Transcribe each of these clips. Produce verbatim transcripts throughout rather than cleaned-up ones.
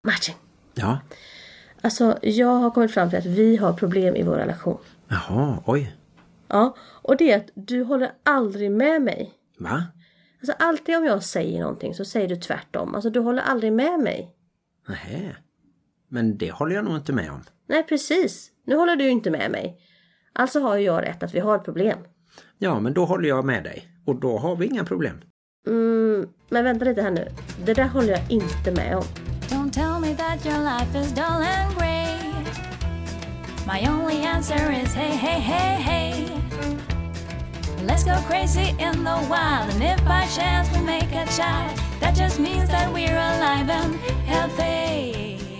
Martin. Ja. Alltså, jag har kommit fram till att vi har problem i vår relation. Jaha, oj. Ja, och det är att du håller aldrig med mig. Va? Alltså, alltid om jag säger någonting så säger du tvärtom. Alltså, du håller aldrig med mig. Nej. Men det håller jag nog inte med om. Nej, precis. Nu håller du inte med mig. Alltså har jag rätt att vi har ett problem. Ja, men då håller jag med dig. Och då har vi inga problem. Mm, men vänta lite här nu. Det där håller jag inte med om. Don't tell me that your life is dull and grey. My only answer is hey, hey, hey, hey. Let's go crazy in the wild. And if by chance we make a child, that just means that we're alive and healthy.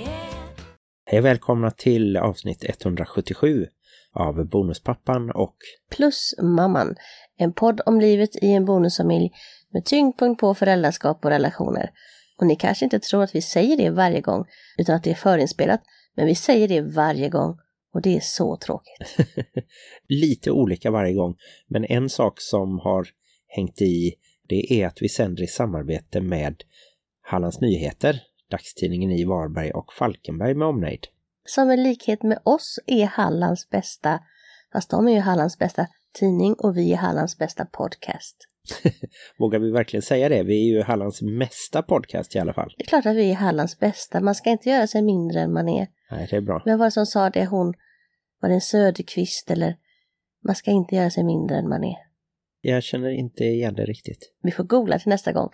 Hej, välkomna till avsnitt etthundrasjuttiosju av Bonuspappan och Plus mamman. En podd om livet i en bonusfamilj med tyngdpunkt på föräldraskap och relationer. Och ni kanske inte tror att vi säger det varje gång utan att det är förinspelat. Men vi säger det varje gång och det är så tråkigt. Lite olika varje gång. Men en sak som har hängt i, det är att vi sänder i samarbete med Hallands Nyheter, dagstidningen i Varberg och Falkenberg med omnejd. Som en likhet med oss är Hallands bästa, fast de är ju Hallands bästa tidning och vi är Hallands bästa podcast. Vågar vi verkligen säga det? Vi är ju Hallands mesta podcast i alla fall. Det är klart att vi är Hallands bästa. Man ska inte göra sig mindre än man är. Nej, det är bra. Men vad var det som sa det? Hon var det en Söderqvist eller man ska inte göra sig mindre än man är. Jag känner inte igen det riktigt. Vi får googla till nästa gång.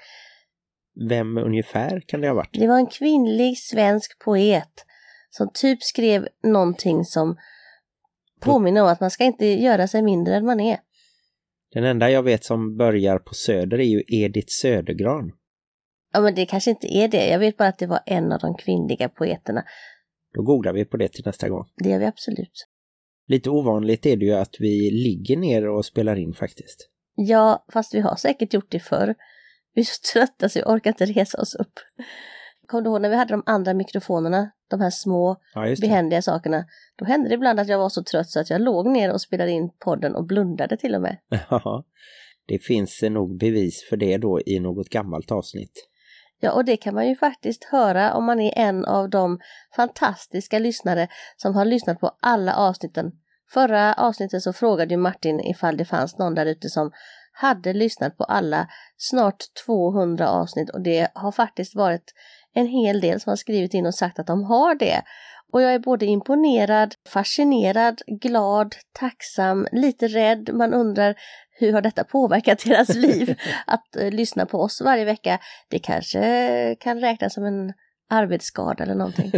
Vem ungefär kan det ha varit? Det var en kvinnlig svensk poet som typ skrev någonting som påminner om att man ska inte göra sig mindre än man är. Den enda jag vet som börjar på Söder är ju Edith Södergran. Ja, men det kanske inte är det. Jag vet bara att det var en av de kvinnliga poeterna. Då googlar vi på det till nästa gång. Det gör vi absolut. Lite ovanligt är det ju att vi ligger ner och spelar in faktiskt. Ja, fast vi har säkert gjort det förr. Vi är så trötta så vi orkar inte resa oss upp. Kom du ihåg när vi hade de andra mikrofonerna, de här små ja, just det. behändiga sakerna. Då hände det ibland att jag var så trött så att jag låg ner och spelade in podden och blundade till och med. Ja, det finns nog bevis för det då i något gammalt avsnitt. Ja, och det kan man ju faktiskt höra om man är en av de fantastiska lyssnare som har lyssnat på alla avsnitten. Förra avsnittet så frågade ju Martin ifall det fanns någon där ute som hade lyssnat på alla snart tvåhundra avsnitt och det har faktiskt varit en hel del som har skrivit in och sagt att de har det. Och jag är både imponerad, fascinerad, glad, tacksam, lite rädd. Man undrar hur har detta påverkat deras liv att uh, lyssna på oss varje vecka. Det kanske kan räknas som en arbetsskada eller någonting.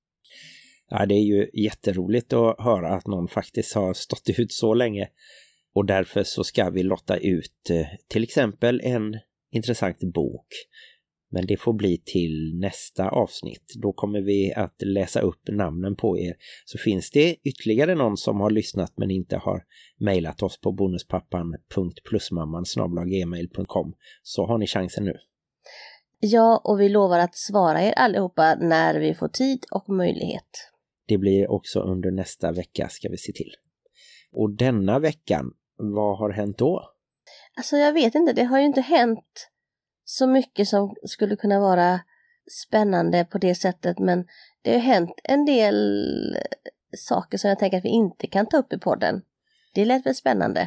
Ja, det är ju jätteroligt att höra att någon faktiskt har stått ut så länge. Och därför så ska vi lotta ut eh, till exempel en intressant bok. Men det får bli till nästa avsnitt. Då kommer vi att läsa upp namnen på er. Så finns det ytterligare någon som har lyssnat men inte har mejlat oss på bonuspappan punkt plusmamman snabel-a gmail punkt com så har ni chansen nu. Ja, och vi lovar att svara er allihopa när vi får tid och möjlighet. Det blir också under nästa vecka ska vi se till. Och denna veckan, vad har hänt då? Alltså jag vet inte, det har ju inte hänt så mycket som skulle kunna vara spännande på det sättet. Men det har hänt en del saker som jag tänker att vi inte kan ta upp i podden. Det lät väl spännande?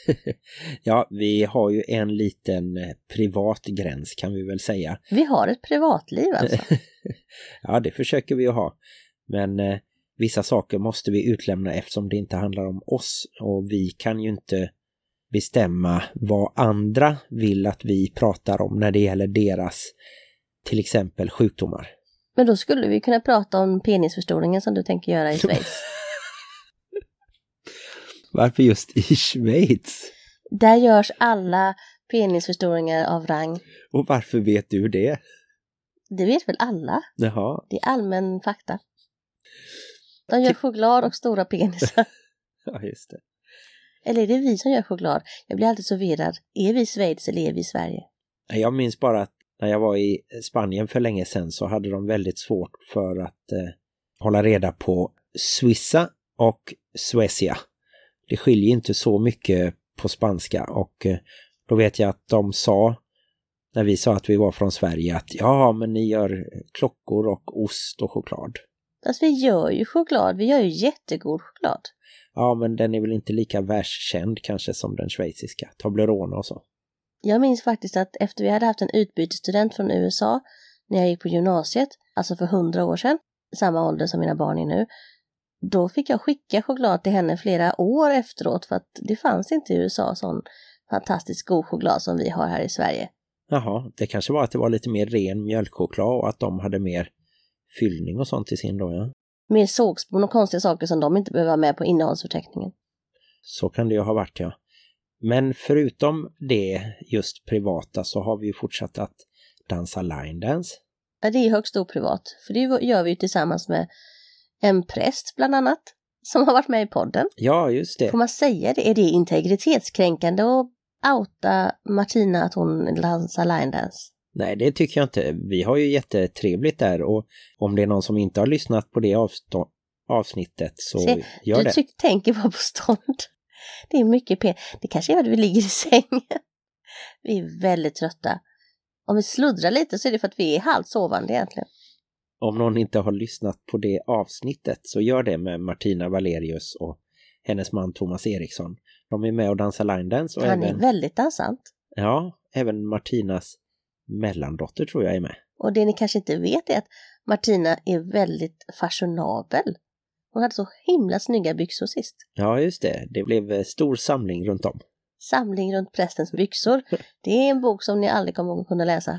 Ja, vi har ju en liten privat gräns kan vi väl säga. Vi har ett privatliv alltså. Ja, det försöker vi ju ha. Men eh, vissa saker måste vi utlämna eftersom det inte handlar om oss. Och vi kan ju inte bestämma vad andra vill att vi pratar om när det gäller deras till exempel sjukdomar. Men då skulle vi kunna prata om penisförstoringen som du tänker göra i Schweiz. Varför just i Schweiz? Där görs alla penisförstoringar av rang. Och varför vet du det? Det vet väl alla? Jaha. Det är allmän fakta. De gör choklad och stora penisar. Ja, just det. Eller är det vi som gör choklad? Jag blir alltid så virrad. Är vi i Schweiz eller är vi i Sverige? Jag minns bara att när jag var i Spanien för länge sedan så hade de väldigt svårt för att eh, hålla reda på Suiza och Suecia. Det skiljer inte så mycket på spanska och eh, då vet jag att de sa När vi sa att vi var från Sverige att ja, men ni gör klockor och ost och choklad. Fast vi gör ju choklad, vi gör ju jättegod choklad. Ja, men den är väl inte lika världskänd kanske som den schweiziska, Toblerone och så. Jag minns faktiskt att efter vi hade haft en utbytesstudent från U S A när jag gick på gymnasiet, alltså för hundra år sedan, samma ålder som mina barn är nu, då fick jag skicka choklad till henne flera år efteråt för att det fanns inte i U S A sån fantastiskt god choklad som vi har här i Sverige. Jaha, det kanske var att det var lite mer ren mjölkchoklad och att de hade mer fyllning och sånt i sin då, ja. Mer sågspån och konstiga saker som de inte behöver ha med på innehållsförteckningen. Så kan det ju ha varit, ja. Men förutom det just privata så har vi ju fortsatt att dansa line dance. Ja, det är högst oprivat. För det gör vi ju tillsammans med en präst bland annat som har varit med i podden. Ja, just det. Får man säga det? Är det integritetskränkande att outa Martina att hon dansar line dance? Nej, det tycker jag inte. Vi har ju jättetrevligt där och om det är någon som inte har lyssnat på det avstå- avsnittet så Se, gör du det. Du tänker bara på stånd. Det är mycket p. Det kanske är att vi ligger i sängen. Vi är väldigt trötta. Om vi sluddrar lite så är det för att vi är halvt sovande egentligen. Om någon inte har lyssnat på det avsnittet så gör det med Martina Valerius och hennes man Thomas Eriksson. De är med och dansar line dance. Och Han även, är väldigt dansant. Ja, även Martinas mellandotter tror jag är med. Och det ni kanske inte vet är att Martina är väldigt fashionabel. Hon hade så himla snygga byxor sist. Ja, just det. Det blev stor samling runt om. Samling runt prästens byxor. Det är en bok som ni aldrig kommer att kunna läsa.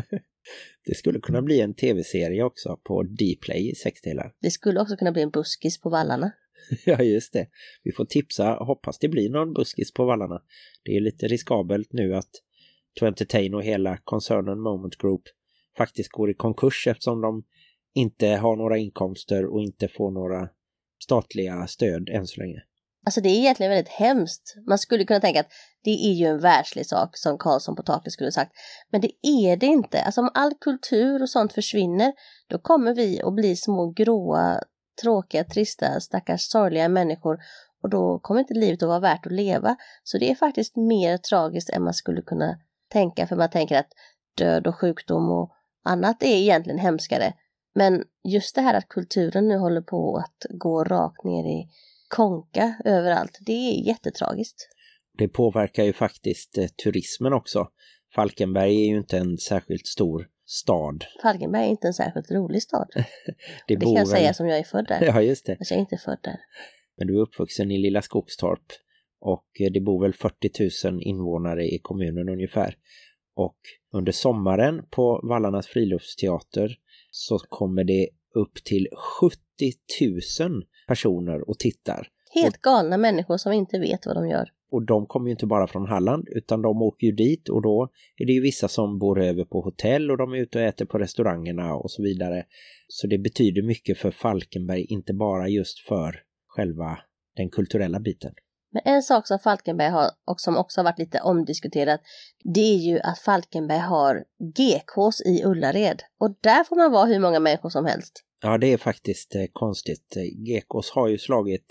Det skulle kunna bli en tv-serie också på Dplay i sex delar. Det skulle också kunna bli en buskis på vallarna. Ja, just det. Vi får tipsa. Hoppas det blir någon buskis på vallarna. Det är lite riskabelt nu att Twentytain och hela koncernen Moment Group faktiskt går i konkurs eftersom de inte har några inkomster och inte får några statliga stöd än så länge. Alltså det är egentligen väldigt hemskt. Man skulle kunna tänka att det är ju en världslig sak som Karlsson på taket skulle sagt. Men det är det inte. Alltså om all kultur och sånt försvinner då kommer vi att bli små gråa, tråkiga, trista, stackars sorgliga människor. Och då kommer inte livet att vara värt att leva. Så det är faktiskt mer tragiskt än man skulle kunna tänka. För man tänker att död och sjukdom och annat är egentligen hemskare. Men just det här att kulturen nu håller på att gå rakt ner i konka överallt, det är jättetragiskt. Det påverkar ju faktiskt eh, turismen också. Falkenberg är ju inte en särskilt stor stad. Falkenberg är inte en särskilt rolig stad. det det kan jag väl... säga som jag är född där. Ja, just det. Men jag är inte född där. Men du är uppvuxen i Lilla Skogstorp och eh, det bor väl fyrtio tusen invånare i kommunen ungefär. Och under sommaren på Vallarnas friluftsteater så kommer det upp till sjuttio tusen personer och tittar. Helt galna människor som inte vet vad de gör. Och de kommer ju inte bara från Halland utan de åker ju dit och då är det ju vissa som bor över på hotell och de är ute och äter på restaurangerna och så vidare. Så det betyder mycket för Falkenberg, inte bara just för själva den kulturella biten. Men en sak som Falkenberg har och som också har varit lite omdiskuterat, det är ju att Falkenberg har G K:s i Ullared. Och där får man vara hur många människor som helst. Ja, det är faktiskt eh, konstigt. G K:s har ju slagit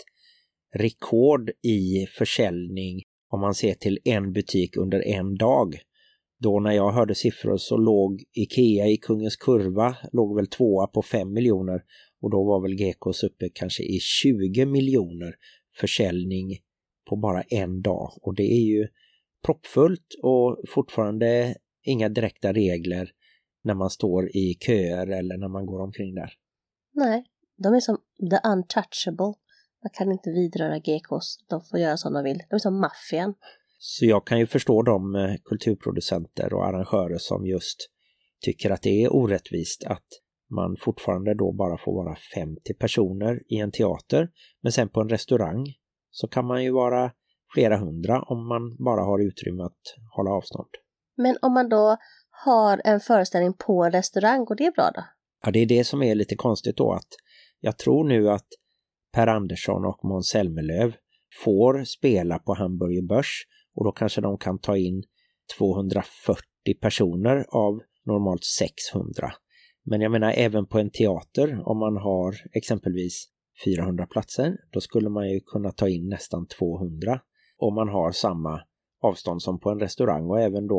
rekord i försäljning om man ser till en butik under en dag. Då när jag hörde siffror så låg Ikea i Kungens Kurva, låg väl tvåa på fem miljoner och då var väl G K:s uppe kanske i tjugo miljoner försäljning på bara en dag. Och det är ju proppfullt och fortfarande inga direkta regler när man står i köer eller när man går omkring där. Nej, de är som the untouchable. Man kan inte vidröra G K:s. De får göra som de vill. De är som maffian. Så jag kan ju förstå de kulturproducenter och arrangörer som just tycker att det är orättvist att man fortfarande då bara får vara femtio personer i en teater. Men sen på en restaurang så kan man ju vara flera hundra om man bara har utrymme att hålla avstånd. Men om man då har en föreställning på en restaurang, går det bra då? Ja, det är det som är lite konstigt då, att jag tror nu att Per Andersson och Måns Zelmerlöw får spela på Hamburger Börs och då kanske de kan ta in tvåhundrafyrtio personer av normalt sexhundra. Men jag menar även på en teater, om man har exempelvis fyrahundra platser, då skulle man ju kunna ta in nästan tvåhundra om man har samma avstånd som på en restaurang och även då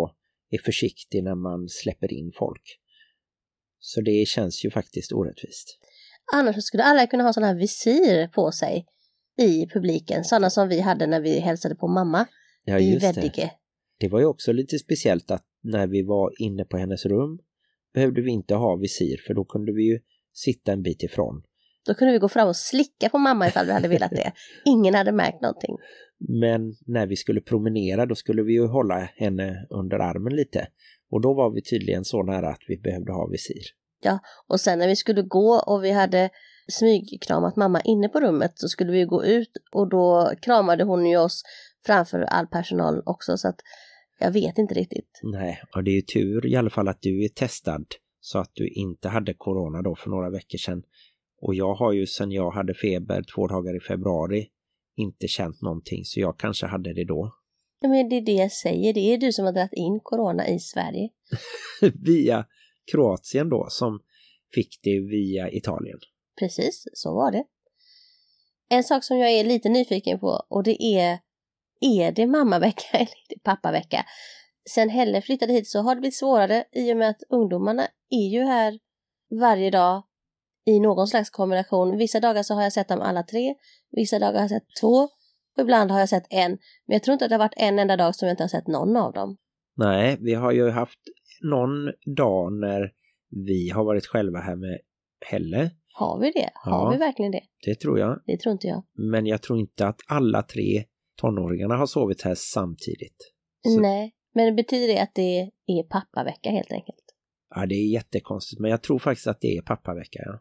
är försiktig när man släpper in folk. Så det känns ju faktiskt orättvist. Annars skulle alla kunna ha sådana här visir på sig i publiken. Sådana som vi hade när vi hälsade på mamma ja, i just Veddige. Det. det var ju också lite speciellt att när vi var inne på hennes rum behövde vi inte ha visir, för då kunde vi ju sitta en bit ifrån. Då kunde vi gå fram och slicka på mamma ifall vi hade velat det. Ingen hade märkt någonting. Men när vi skulle promenera då skulle vi ju hålla henne under armen lite. Och då var vi tydligen så nära att vi behövde ha visir. Ja, och sen när vi skulle gå och vi hade smygkramat mamma inne på rummet så skulle vi gå ut och då kramade hon ju oss framför all personal också, så att jag vet inte riktigt. Nej, och det är ju tur i alla fall att du är testad så att du inte hade corona då för några veckor sedan. Och jag har ju sedan jag hade feber två dagar i februari inte känt någonting, så jag kanske hade det då. Ja, men det är det jag säger, det är du som har dragit in corona i Sverige. Via Kroatien då, som fick det via Italien. Precis, så var det. En sak som jag är lite nyfiken på, och det är, är det mammavecka eller är det pappavecka? Sen Helle flyttade hit så har det blivit svårare i och med att ungdomarna är ju här varje dag i någon slags kombination. Vissa dagar så har jag sett dem alla tre, vissa dagar har jag sett två och ibland har jag sett en. Men jag tror inte att det har varit en enda dag som jag inte har sett någon av dem. Nej, vi har ju haft någon dag när vi har varit själva här med Helle. Har vi det? Har ja, vi verkligen det? Det tror jag. Det tror inte jag. Men jag tror inte att alla tre tonåringarna har sovit här samtidigt. Så... Nej, men betyder det att det är pappavecka helt enkelt? Ja, det är jättekonstigt, men jag tror faktiskt att det är pappavecka, ja.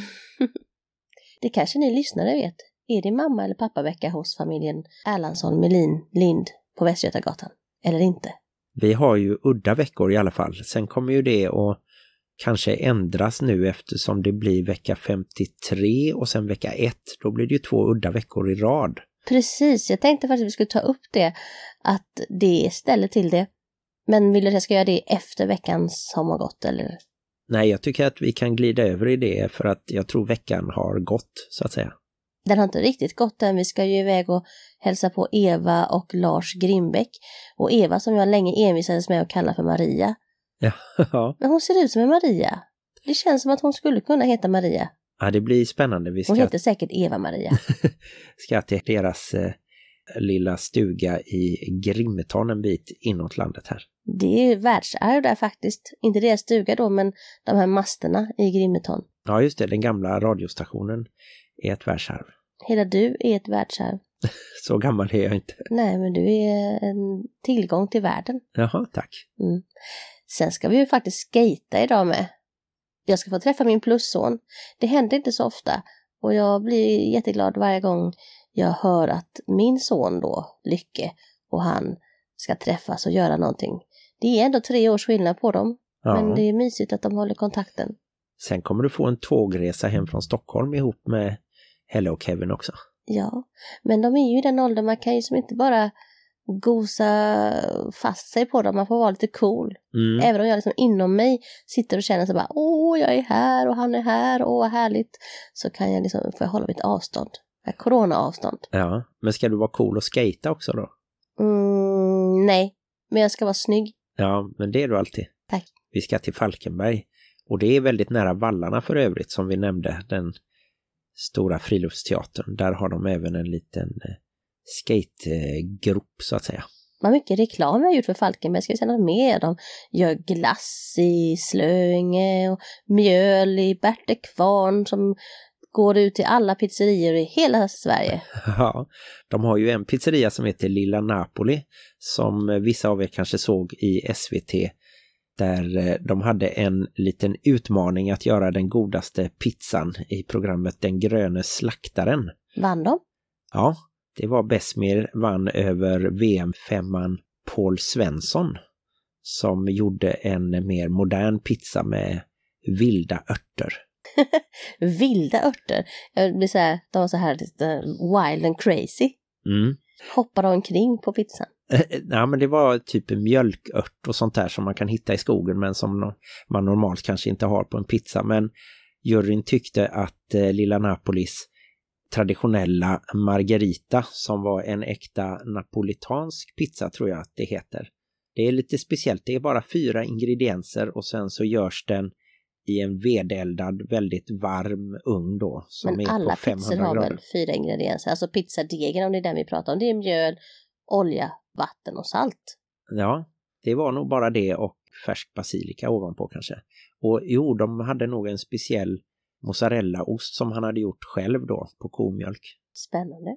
Det kanske ni lyssnare vet. Är det mamma- eller pappavecka hos familjen Erlandsson, Melin, Lind på Västgötagatan? Eller inte? Vi har ju udda veckor i alla fall. Sen kommer ju det att kanske ändras nu eftersom det blir vecka femtiotre och sen vecka ett. Då blir det ju två udda veckor i rad. Precis, jag tänkte faktiskt att vi skulle ta upp det. Att det ställer till det. Men vill du att jag ska göra det efter veckan som har gått eller? Nej, jag tycker att vi kan glida över i det för att jag tror veckan har gått så att säga. Den har inte riktigt gått än. Vi ska ju iväg och hälsa på Eva och Lars Grimbeck. Och Eva som jag länge envisades med att kalla för Maria. Ja. Men hon ser ut som en Maria. Det känns som att hon skulle kunna heta Maria. Ja, det blir spännande. Vi ska... Hon heter säkert Eva-Maria. ska till deras eh, lilla stuga i Grimeton en bit inåt landet här. Det är världsarv där faktiskt. Inte deras stuga då, men de här masterna i Grimeton. Ja, just det. Den gamla radiostationen är ett världsarv. Hela du är ett världsarv. Så gammal är jag inte. Nej, men du är en tillgång till världen. Jaha, tack. Mm. Sen ska vi ju faktiskt skata idag med. Jag ska få träffa min plusson. Det händer inte så ofta. Och jag blir jätteglad varje gång jag hör att min son då, Lycke, och han ska träffas och göra någonting. Det är ändå tre års skillnad på dem. Ja. Men det är mysigt att de håller kontakten. Sen kommer du få en tågresa hem från Stockholm ihop med Helle och Kevin också. Ja, men de är ju i den åldern man kan ju som inte bara gosa fast sig på dem. Man får vara lite cool. Mm. Även om jag liksom inom mig sitter och känner så bara, åh jag är här och han är här, åh vad härligt. Så kan jag liksom, får jag hålla mitt avstånd. Corona-avstånd. Ja, men ska du vara cool och skata också då? Mm, nej, men jag ska vara snygg. Ja, men det är du alltid. Tack. Vi ska till Falkenberg. Och det är väldigt nära Vallarna för övrigt som vi nämnde. Den stora friluftsteatern. Där har de även en liten eh, skategrop så att säga. Vad mycket reklam vi har gjort för Falkenberg. Ska vi säga något mer? De gör glass i Slöinge och mjöl i Bertekvarn som går ut till alla pizzerior i hela Sverige. Ja, de har ju en pizzeria som heter Lilla Napoli som vissa av er kanske såg i S V T där de hade en liten utmaning att göra den godaste pizzan i programmet Den gröne slaktaren. Vann de? Ja, det var Besmir vann över V M-femman Paul Svensson som gjorde en mer modern pizza med vilda örter. Vilda örter. Jag blir så här, de var så här wild and crazy. Mm. Hoppade omkring på pizzan. Ja, men det var typ mjölkört och sånt där som man kan hitta i skogen men som man normalt kanske inte har på en pizza. Men juryn tyckte att eh, Lilla Napolis traditionella margarita som var en äkta napolitansk pizza tror jag att det heter. Det är lite speciellt, det är bara fyra ingredienser och sen så görs den i en vedeldad, väldigt varm ugn då. Som Men är alla på femhundra pizzor har grader. väl fyra ingredienser? Alltså pizzadegen, om det är den vi pratar om, det är mjöl, olja, vatten och salt. Ja, det var nog bara det och färsk basilika ovanpå kanske. Och jo, de hade nog en speciell mozzarellaost som han hade gjort själv då på komjölk. Spännande.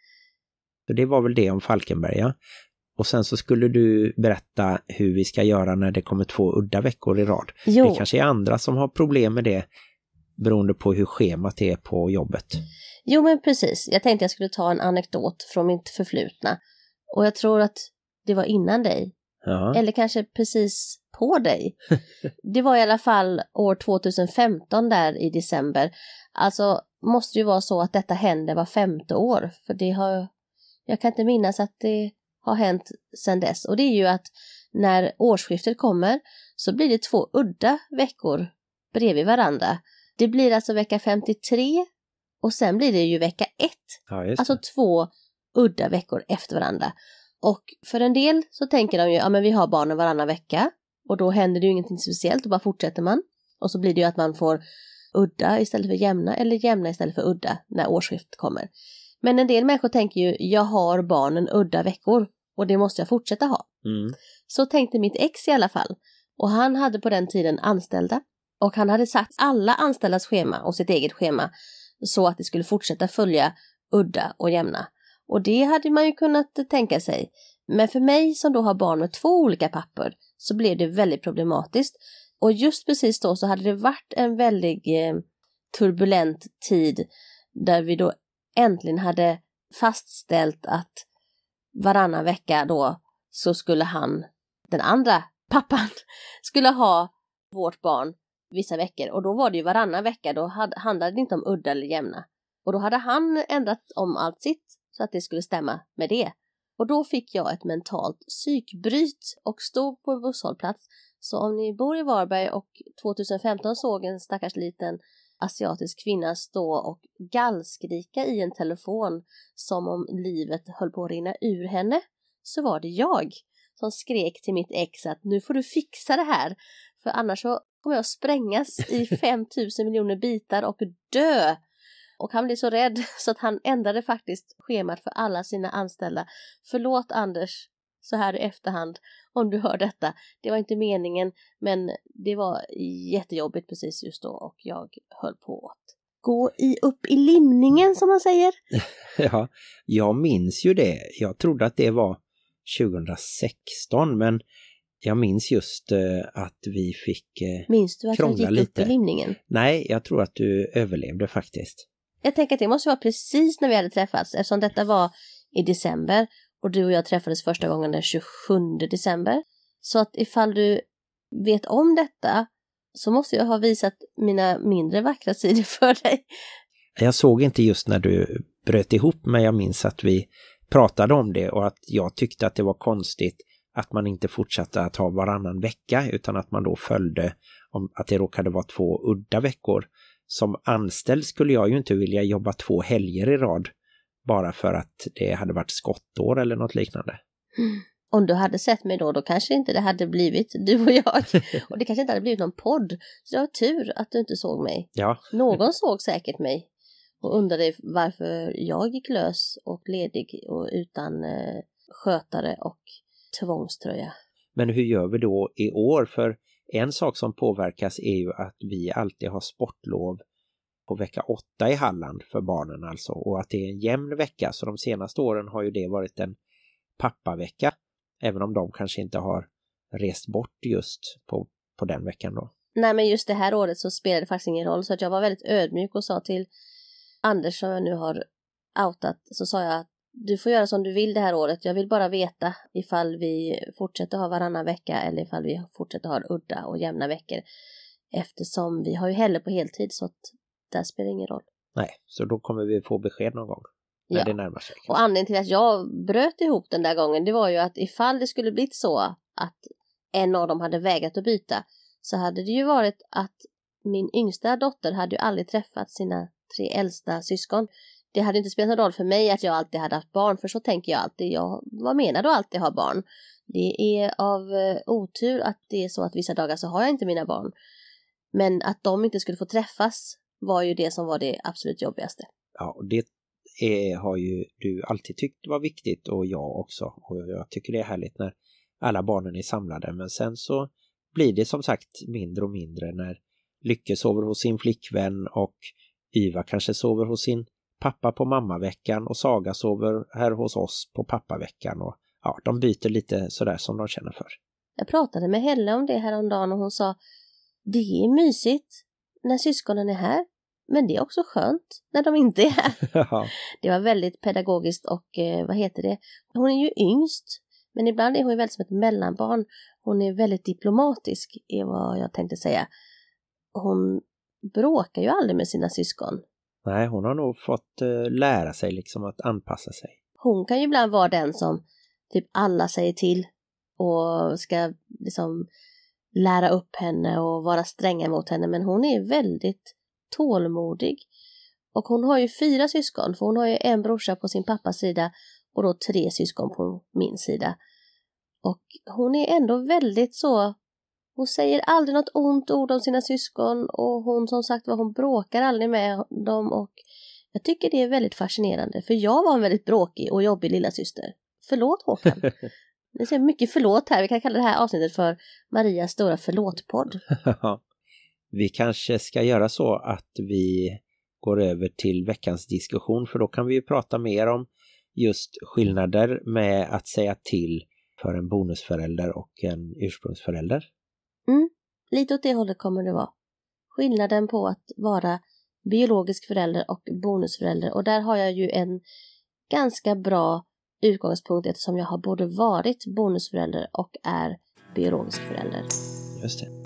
Så det var väl det om Falkenberg, ja. Och sen så skulle du berätta hur vi ska göra när det kommer två udda veckor i rad. Jo. Det kanske är andra som har problem med det beroende på hur schemat är på jobbet. Jo, men precis. Jag tänkte jag skulle ta en anekdot från mitt förflutna. Och jag tror att det var innan dig. Ja. Eller kanske precis på dig. Det var i alla fall år tjugohundrafemton där i december. Alltså måste ju vara så att detta händer var femte år. För det har, jag kan inte minnas att det har hänt sedan dess. Och det är ju att när årsskiftet kommer så blir det två udda veckor bredvid varandra. Det blir alltså vecka femtiotre och sen blir det ju vecka ett. Ja, just det. Alltså två udda veckor efter varandra. Och för en del så tänker de ju, ja men vi har barnen varannan vecka och då händer det ju ingenting speciellt och bara fortsätter man. Och så blir det ju att man får udda istället för jämna eller jämna istället för udda när årsskiftet kommer. Men en del människor tänker ju, jag har barnen udda veckor och det måste jag fortsätta ha. Mm. Så tänkte mitt ex i alla fall. Och han hade på den tiden anställda. Och han hade satt alla anställdas schema och sitt eget schema så att det skulle fortsätta följa udda och jämna. Och det hade man ju kunnat tänka sig. Men för mig som då har barn med två olika pappor så blev det väldigt problematiskt. Och just precis då så hade det varit en väldigt eh, turbulent tid där vi då äntligen hade fastställt att varannan vecka då så skulle han, den andra pappan, skulle ha vårt barn vissa veckor. Och då var det ju varannan vecka, då hade, handlade det inte om udda eller jämna. Och då hade han ändrat om allt sitt så att det skulle stämma med det. Och då fick jag ett mentalt psykbryt och stod på busshållplats. Så om ni bor i Varberg och tjugohundrafemton såg en stackars liten asiatisk kvinna stå och gallskrika i en telefon som om livet höll på att rinna ur henne, så var det jag som skrek till mitt ex att nu får du fixa det här, för annars så kommer jag sprängas i femtusen miljoner bitar och dö. Och han blev så rädd så att han ändrade faktiskt schemat för alla sina anställda. Förlåt Anders, så här i efterhand, om du hör detta. Det var inte meningen, men det var jättejobbigt precis just då och jag höll på att gå i, upp i limningen som man säger. Ja, jag minns ju det. Jag trodde att det var tjugohundrasexton, men jag minns just uh, att vi fick uh, Minns du att jag gick lite. upp i limningen? Nej, jag tror att du överlevde faktiskt. Jag tänker att det måste vara precis när vi hade träffats, eftersom detta var i december och du och jag träffades första gången den tjugosjunde december. Så att ifall du vet om detta så måste jag ha visat mina mindre vackra sidor för dig. Jag såg inte just när du bröt ihop, men jag minns att vi pratade om det och att jag tyckte att det var konstigt att man inte fortsatte att ha varannan vecka utan att man då följde om att det råkade vara två udda veckor. Som anställd skulle jag ju inte vilja jobba två helger i rad bara för att det hade varit skottår eller något liknande. Mm. Om du hade sett mig då, då kanske inte det hade blivit du och jag. Och det kanske inte hade blivit någon podd. Så det var tur att du inte såg mig. Ja. Någon såg säkert mig och undrade varför jag gick lös och ledig och utan eh, skötare och tvångströja. Men hur gör vi då i år? För en sak som påverkas är ju att vi alltid har sportlov på vecka åtta i Halland för barnen alltså. Och att det är en jämn vecka. Så de senaste åren har ju det varit en pappavecka. Även om de kanske inte har rest bort just på, på den veckan då. Nej, men just det här året så spelade det faktiskt ingen roll. Så att jag var väldigt ödmjuk och sa till Anders som jag nu har outat. Så sa jag att du får göra som du vill det här året. Jag vill bara veta ifall vi fortsätter ha varannan vecka eller ifall vi fortsätter ha udda och jämna veckor. Eftersom vi har ju heller på heltid så att där spelar ingen roll. Nej, så då kommer vi få besked någon gång när ja. det närmar sig. Och anledningen till att jag bröt ihop den där gången, det var ju att ifall det skulle blivit så att en av dem hade vägrat att byta, så hade det ju varit att min yngsta dotter hade ju aldrig träffat sina tre äldsta syskon. det hade inte spelat någon roll för mig att jag alltid hade haft barn, för så tänker jag alltid. Jag, vad menar du alltid ha barn? Det är av eh, otur att det är så att vissa dagar så har jag inte mina barn. Men att de inte skulle få träffas var ju det som var det absolut jobbigaste. Ja, och det är, har ju du alltid tyckt var viktigt, och jag också. Och jag tycker det är härligt när alla barnen är samlade. Men sen så blir det som sagt mindre och mindre när Lycke sover hos sin flickvän och Yva kanske sover hos sin pappa på mammaveckan och Saga sover här hos oss på pappaveckan. Och ja, de byter lite sådär som de känner för. Jag pratade med Helle om det här om dagen och hon sa, det är mysigt när syskonen är här, men det är också skönt när de inte är här. Det var väldigt pedagogiskt och eh, vad heter det? Hon är ju yngst, men ibland är hon väldigt som ett mellanbarn. Hon är väldigt diplomatisk, är vad jag tänkte säga. Hon bråkar ju aldrig med sina syskon. Nej, hon har nog fått uh, lära sig liksom att anpassa sig. Hon kan ju ibland vara den som typ alla säger till och ska liksom lära upp henne och vara stränga mot henne, men hon är väldigt tålmodig. Och hon har ju fyra syskon, för hon har ju en brorsa på sin pappas sida och då tre syskon på min sida. Och hon är ändå väldigt så, hon säger aldrig något ont ord om sina syskon, och hon som sagt var, hon bråkar aldrig med dem, och jag tycker det är väldigt fascinerande, för jag var en väldigt bråkig och jobbig lilla syster. Förlåt Håkan. Det ser mycket förlåt här. Vi kan kalla det här avsnittet för Marias stora förlåtpodd. Vi kanske ska göra så att vi går över till veckans diskussion, för då kan vi ju prata mer om just skillnader med att säga till för en bonusförälder och en ursprungsförälder. Mm, lite åt det hållet kommer det vara. Skillnaden på att vara biologisk förälder och bonusförälder. Och där har jag ju en ganska bra utgångspunkt, eftersom jag har både varit bonusförälder och är biologisk förälder. Just det.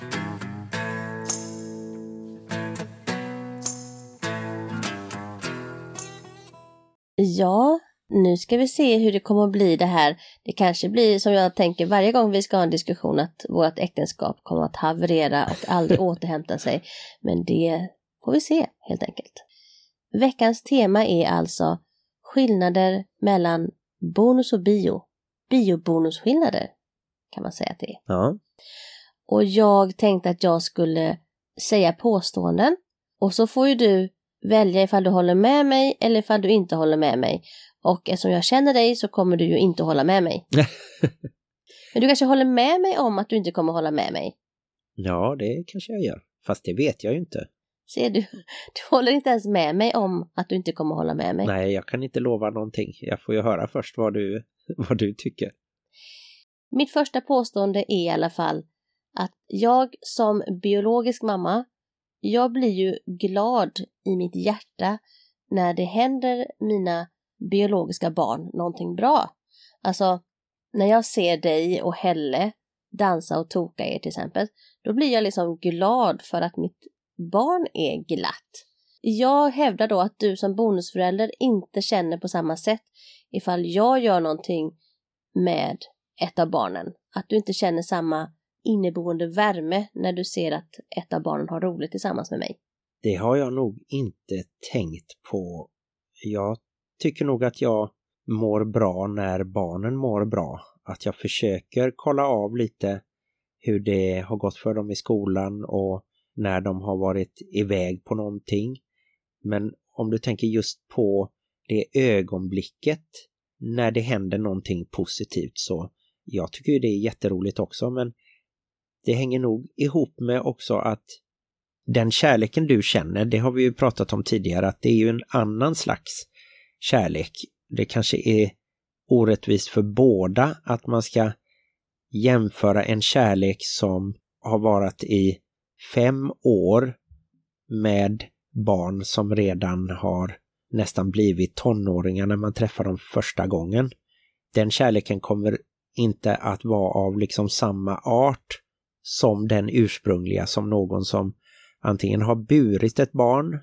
Ja, nu ska vi se hur det kommer att bli det här. Det kanske blir som jag tänker varje gång vi ska ha en diskussion, att vårt äktenskap kommer att haverera och aldrig återhämta sig. Men det får vi se helt enkelt. Veckans tema är alltså skillnader mellan bonus och bio. Bio-bonusskillnader kan man säga att det är. Ja. Och jag tänkte att jag skulle säga påståenden. Och så får ju du välja ifall du håller med mig eller ifall du inte håller med mig. Och eftersom jag känner dig så kommer du ju inte hålla med mig. Men du kanske håller med mig om att du inte kommer hålla med mig. Ja, det kanske jag gör. Fast det vet jag ju inte. Ser du? Du håller inte ens med mig om att du inte kommer hålla med mig. Nej, jag kan inte lova någonting. Jag får ju höra först vad du, vad du tycker. Mitt första påstående är i alla fall att jag som biologisk mamma, jag blir ju glad i mitt hjärta när det händer mina biologiska barn någonting bra. Alltså, när jag ser dig och Helle dansa och toka er till exempel, då blir jag liksom glad för att mitt barn är glatt. Jag hävdar då att du som bonusförälder inte känner på samma sätt ifall jag gör någonting med ett av barnen. Att du inte känner samma inneboende värme när du ser att ett av barnen har roligt tillsammans med mig. Det har jag nog inte tänkt på. Jag tycker nog att jag mår bra när barnen mår bra. Att jag försöker kolla av lite hur det har gått för dem i skolan och när de har varit iväg på någonting. Men om du tänker just på det ögonblicket när det händer någonting positivt, så jag tycker ju det är jätteroligt också, men det hänger nog ihop med också att den kärleken du känner, det har vi ju pratat om tidigare, att det är ju en annan slags kärlek. Det kanske är orättvist för båda att man ska jämföra en kärlek som har varit i fem år med barn som redan har nästan blivit tonåringar när man träffar dem första gången. Den kärleken kommer inte att vara av liksom samma art som den ursprungliga, som någon som antingen har burit ett barn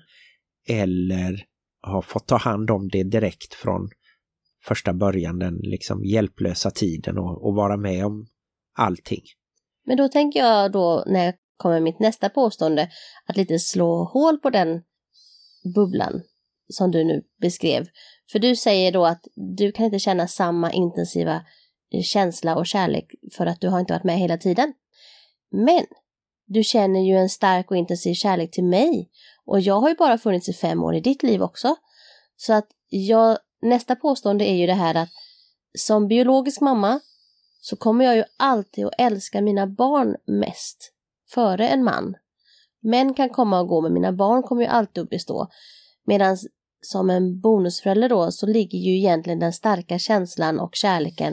eller har fått ta hand om det direkt från första början, den liksom hjälplösa tiden och, och vara med om allting. Men då tänker jag då, när jag kommer mitt nästa påstående, att lite slå hål på den bubblan. som du nu beskrev. För du säger då att du kan inte känna samma intensiva känsla och kärlek för att du har inte varit med hela tiden. Men du känner ju en stark och intensiv kärlek till mig. Och jag har ju bara funnits i fem år i ditt liv också. Så att jag, nästa påstående är ju det här att som biologisk mamma så kommer jag ju alltid att älska mina barn mest före en man. Män kan komma och gå, men mina barn kommer ju alltid att bestå. Medan som en bonusförälder då så ligger ju egentligen den starka känslan och kärleken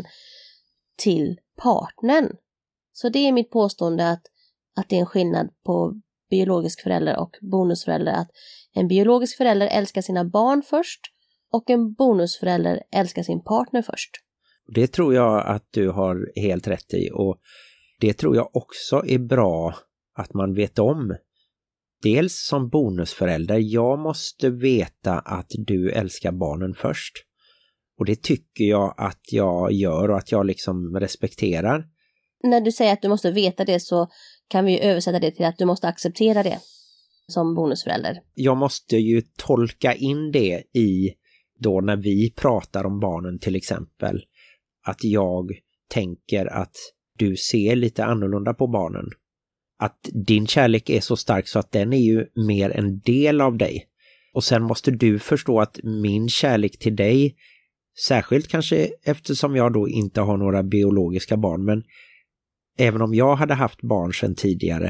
till partnern. Så det är mitt påstående att, att det är en skillnad på biologisk förälder och bonusförälder. Att en biologisk förälder älskar sina barn först och en bonusförälder älskar sin partner först. Det tror jag att du har helt rätt i, och det tror jag också är bra att man vet om. Dels som bonusförälder, jag måste veta att du älskar barnen först. Och det tycker jag att jag gör och att jag liksom respekterar. När du säger att du måste veta det så kan vi översätta det till att du måste acceptera det som bonusförälder. Jag måste ju tolka in det i då när vi pratar om barnen till exempel. Att jag tänker att du ser lite annorlunda på barnen. Att din kärlek är så stark så att den är ju mer en del av dig. Och sen måste du förstå att min kärlek till dig, särskilt kanske eftersom jag då inte har några biologiska barn, men även om jag hade haft barn sedan tidigare,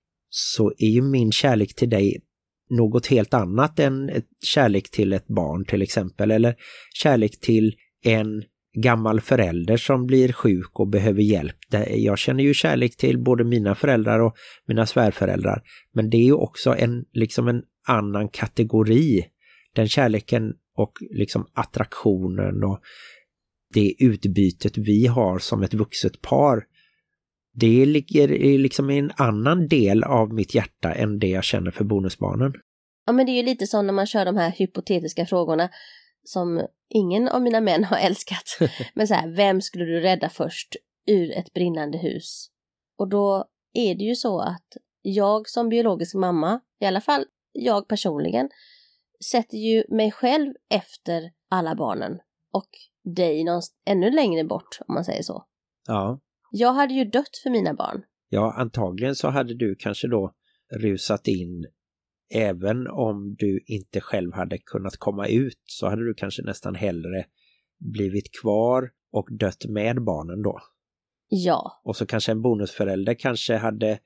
så är ju min kärlek till dig något helt annat än ett kärlek till ett barn till exempel. Eller kärlek till en gammal förälder som blir sjuk och behöver hjälp. Jag känner ju kärlek till både mina föräldrar och mina svärföräldrar. Men det är ju också en, liksom en annan kategori. Den kärleken och liksom attraktionen och det utbytet vi har som ett vuxet par, det ligger i liksom en annan del av mitt hjärta än det jag känner för bonusbarnen. Ja, men det är ju lite som när man kör de här hypotetiska frågorna som ingen av mina män har älskat. Men så här, vem skulle du rädda först ur ett brinnande hus? Och då är det ju så att jag som biologisk mamma, i alla fall jag personligen, sätter ju mig själv efter alla barnen och dig någonstans ännu längre bort, om man säger så. Ja. Jag hade ju dött för mina barn. Ja, antagligen så hade du kanske då rusat in. Även om du inte själv hade kunnat komma ut så hade du kanske nästan hellre blivit kvar och dött med barnen då. Ja. Och så kanske en bonusförälder kanske hade,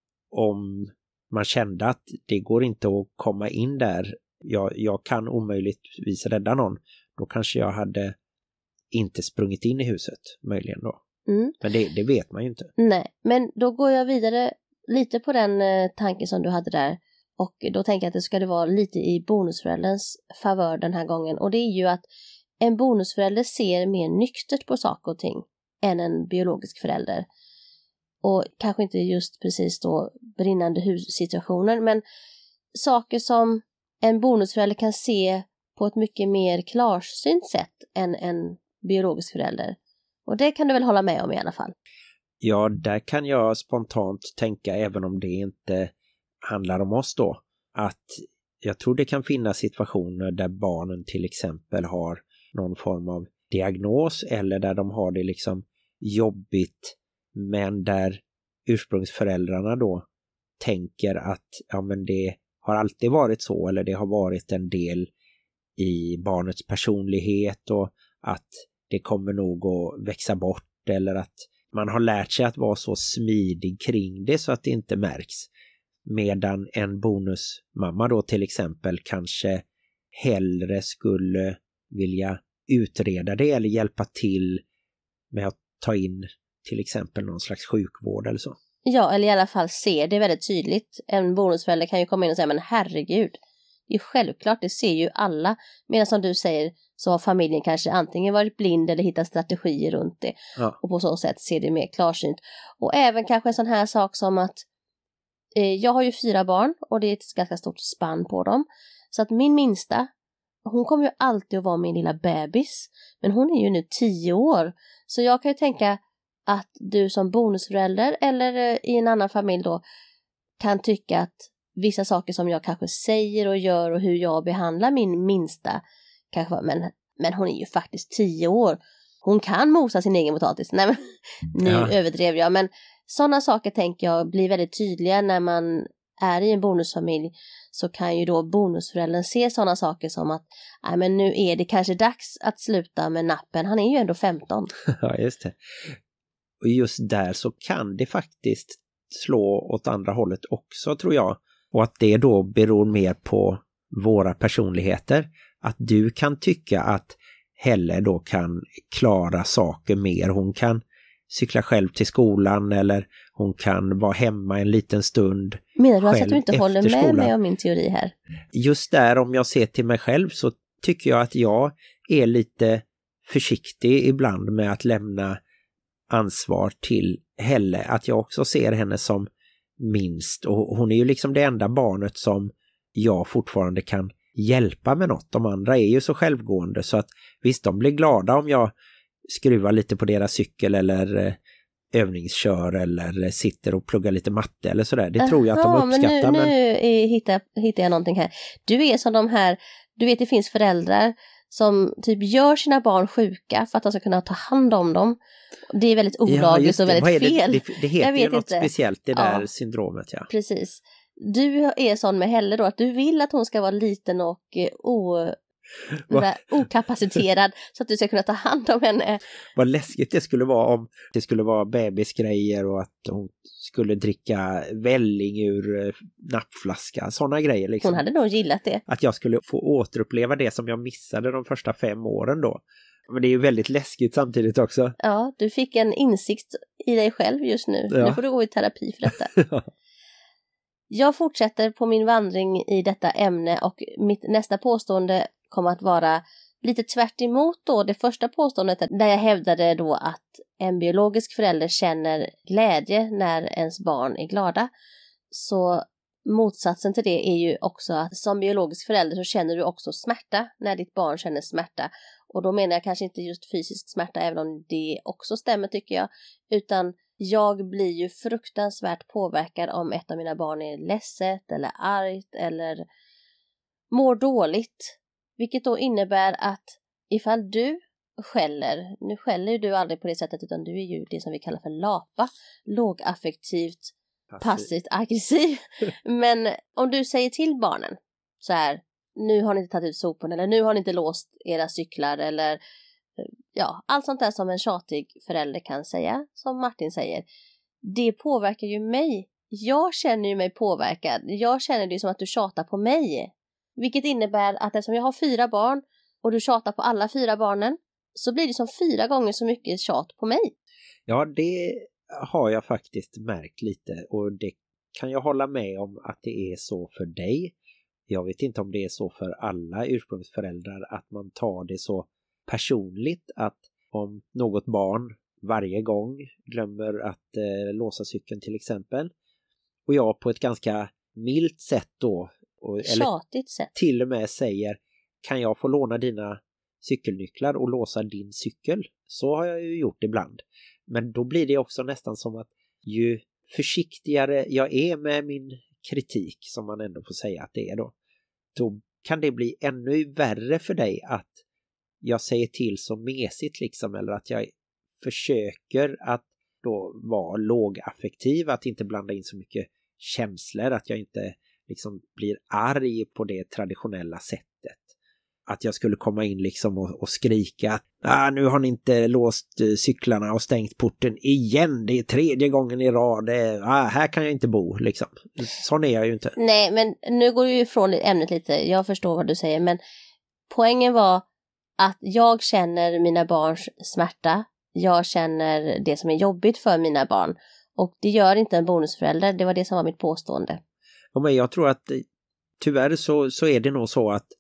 om man kände att det går inte att komma in där, jag, jag kan omöjligtvis rädda någon, då kanske jag hade inte sprungit in i huset, möjligen då. Mm. Men det, det vet man ju inte. Nej, men då går jag vidare lite på den eh, tanken som du hade där. Och då tänker jag att det ska det vara lite i bonusförälderns favör den här gången. Och det är ju att en bonusförälder ser mer nyktert på saker och ting än en biologisk förälder. Och kanske inte just precis då brinnande hussituationer, men saker som en bonusförälder kan se på ett mycket mer klarsynt sätt än en biologisk förälder. Och det kan du väl hålla med om i alla fall? Ja, där kan jag spontant tänka, även om det inte handlar om oss då, att jag tror det kan finnas situationer där barnen till exempel har någon form av diagnos eller där de har det liksom jobbigt, men där ursprungsföräldrarna då tänker att ja, men det har alltid varit så, eller det har varit en del i barnets personlighet och att det kommer nog att växa bort, eller att man har lärt sig att vara så smidig kring det så att det inte märks. Medan en bonusmamma då till exempel kanske hellre skulle vilja utreda det eller hjälpa till med att ta in till exempel någon slags sjukvård eller så. Ja, eller i alla fall se det väldigt tydligt. En bonusförälder kan ju komma in och säga, men herregud, det är ju självklart, det ser ju alla. Medan som du säger så har familjen kanske antingen varit blind eller hittat strategier runt det. Ja. Och på så sätt ser det mer klarsynt. Och även kanske en sån här sak som att eh, jag har ju fyra barn och det är ett ganska stort spann på dem. Så att min minsta, hon kommer ju alltid att vara min lilla bebis. Men hon är ju nu tio år. Så jag kan ju tänka att du som bonusförälder eller i en annan familj då kan tycka att vissa saker som jag kanske säger och gör och hur jag behandlar min minsta. Kanske, men, men hon är ju faktiskt tio år. Hon kan mosa sin egen potatis. Nej, men, nu ja. överdrev jag. Men sådana saker tänker jag blir väldigt tydliga när man är i en bonusfamilj. Så kan ju då bonusföräldern se sådana saker som att nej, men nu är det kanske dags att sluta med nappen. Han är ju ändå femton. Ja, just det. Och just där så kan det faktiskt slå åt andra hållet också, tror jag. Och att det då beror mer på våra personligheter. Att du kan tycka att Helle då kan klara saker mer. Hon kan cykla själv till skolan eller hon kan vara hemma en liten stund. Menar du alltså att du inte håller med skolan. Mig om min teori här? Just där, om jag ser till mig själv så tycker jag att jag är lite försiktig ibland med att lämna ansvar till Helle. Att jag också ser henne som minst. Och hon är ju liksom det enda barnet som jag fortfarande kan hjälpa med något. De andra är ju så självgående så att visst, de blir glada om jag skruvar lite på deras cykel eller eh, övningskör eller sitter och pluggar lite matte eller sådär. Det tror jag att de uppskattar. Men nu, men... nu är, hittar, hittar jag någonting här. Du är som de här, du vet det finns föräldrar som typ gör sina barn sjuka för att de ska kunna ta hand om dem. Det är väldigt olagligt ja, och väldigt fel. Det, det, det heter ju något inte. Speciellt, det där ja. syndromet. Ja. Precis. Du är sån med Helle då att du vill att hon ska vara liten och o, där, okapaciterad så att du ska kunna ta hand om henne. Vad läskigt det skulle vara om det skulle vara bebisgrejer och att hon skulle dricka välling ur nappflaska. Sådana grejer. Liksom. Hon hade nog gillat det. Att jag skulle få återuppleva det som jag missade de första fem åren då. Men det är ju väldigt läskigt samtidigt också. Ja, du fick en insikt i dig själv just nu. Ja. Nu får du gå i terapi för detta. Ja. Jag fortsätter på min vandring i detta ämne och mitt nästa påstående kommer att vara lite tvärt emot då det första påståendet där jag hävdade då att en biologisk förälder känner glädje när ens barn är glada. Så motsatsen till det är ju också att som biologisk förälder så känner du också smärta när ditt barn känner smärta. Och då menar jag kanske inte just fysisk smärta, även om det också stämmer tycker jag, utan jag blir ju fruktansvärt påverkad om ett av mina barn är ledset eller argt eller mår dåligt. Vilket då innebär att ifall du skäller, nu skäller ju du aldrig på det sättet utan du är ju det som vi kallar för lapa, lågaffektivt, passivt aggressiv. Men om du säger till barnen så här, nu har ni inte tagit ut soporna eller nu har ni inte låst era cyklar eller ja, allt sånt där som en tjatig förälder kan säga, som Martin säger, det påverkar ju mig. Jag känner ju mig påverkad. Jag känner det som att du tjatar på mig. Vilket innebär att eftersom jag har fyra barn och du tjatar på alla fyra barnen så blir det som fyra gånger så mycket tjat på mig. Ja, det har jag faktiskt märkt lite och det kan jag hålla med om att det är så för dig. Jag vet inte om det är så för alla ursprungsföräldrar att man tar det så personligt att om något barn varje gång glömmer att eh, låsa cykeln till exempel och jag på ett ganska milt sätt då och, eller sätt. till och med säger kan jag få låna dina cykelnycklar och låsa din cykel? Så har jag ju gjort ibland. Men då blir det också nästan som att ju försiktigare jag är med min kritik som man ändå får säga att det är då, då kan det bli ännu värre för dig att jag säger till så mesigt liksom, eller att jag försöker att då vara lågaffektiv, att inte blanda in så mycket känslor, att jag inte liksom blir arg på det traditionella sättet. Att jag skulle komma in liksom och, och skrika att ah, nu har ni inte låst uh, cyklarna och stängt porten igen, det är tredje gången i rad, det, ah, här kan jag inte bo liksom. Sån är jag ju inte. Nej, men nu går du ju ifrån ämnet lite, jag förstår vad du säger, men poängen var att jag känner mina barns smärta, jag känner det som är jobbigt för mina barn och det gör inte en bonusförälder, det var det som var mitt påstående. Ja, men jag tror att tyvärr så, så är det nog så att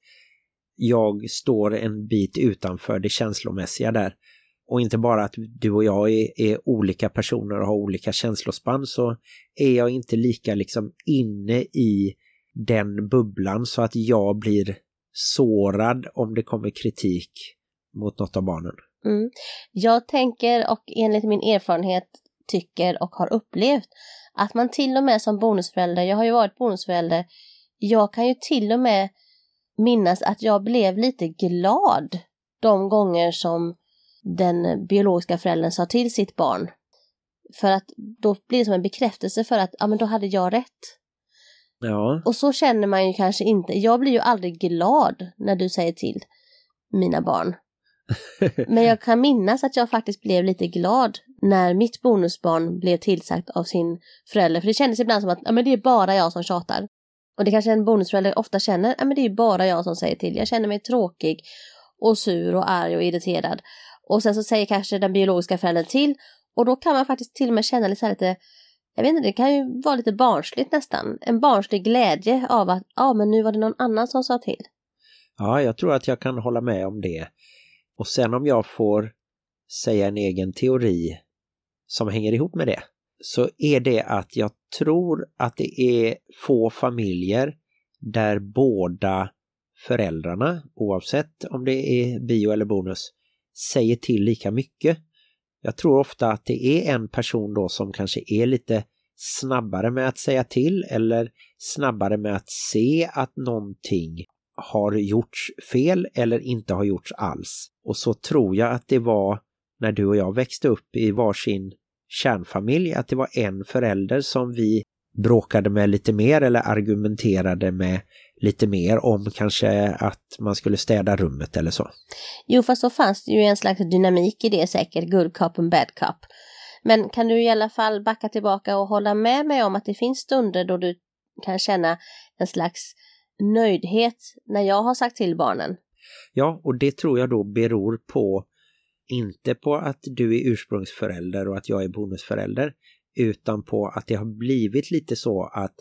jag står en bit utanför det känslomässiga där. Och inte bara att du och jag är, är olika personer och har olika känslospann, så är jag inte lika liksom inne i den bubblan så att jag blir sårad om det kommer kritik mot något av barnen. Mm. Jag tänker, och enligt min erfarenhet tycker och har upplevt. Att man till och med som bonusförälder, jag har ju varit bonusförälder, jag kan ju till och med minnas att jag blev lite glad de gånger som den biologiska föräldern sa till sitt barn. För att då blir det som en bekräftelse för att ja, men då hade jag rätt. Ja. Och så känner man ju kanske inte. Jag blir ju aldrig glad när du säger till mina barn. Men jag kan minnas att jag faktiskt blev lite glad när mitt bonusbarn blev tillsagt av sin förälder. För det kändes ibland som att ja, men det är bara jag som tjatar. Och det kanske en bonusförälder ofta känner. Ja, men det är bara jag som säger till. Jag känner mig tråkig och sur och arg och irriterad. Och sen så säger kanske den biologiska föräldern till. Och då kan man faktiskt till och med känna lite, lite jag vet inte, det kan ju vara lite barnsligt nästan. En barnslig glädje av att ja, men nu var det någon annan som sa till. Ja, jag tror att jag kan hålla med om det. Och sen om jag får säga en egen teori som hänger ihop med det, så är det att jag tror att det är få familjer där båda föräldrarna, oavsett om det är bio eller bonus, säger till lika mycket. Jag tror ofta att det är en person då som kanske är lite snabbare med att säga till eller snabbare med att se att någonting har gjorts fel eller inte har gjorts alls. Och så tror jag att det var när du och jag växte upp i varsin kärnfamilj, att det var en förälder som vi bråkade med lite mer eller argumenterade med lite mer om kanske att man skulle städa rummet eller så. Jo, fast så fanns det ju en slags dynamik i det säkert, good cop och bad cop. Men kan du i alla fall backa tillbaka och hålla med mig om att det finns stunder då du kan känna en slags nöjdhet när jag har sagt till barnen? Ja, och det tror jag då beror på, inte på att du är ursprungsförälder och att jag är bonusförälder, utan på att det har blivit lite så att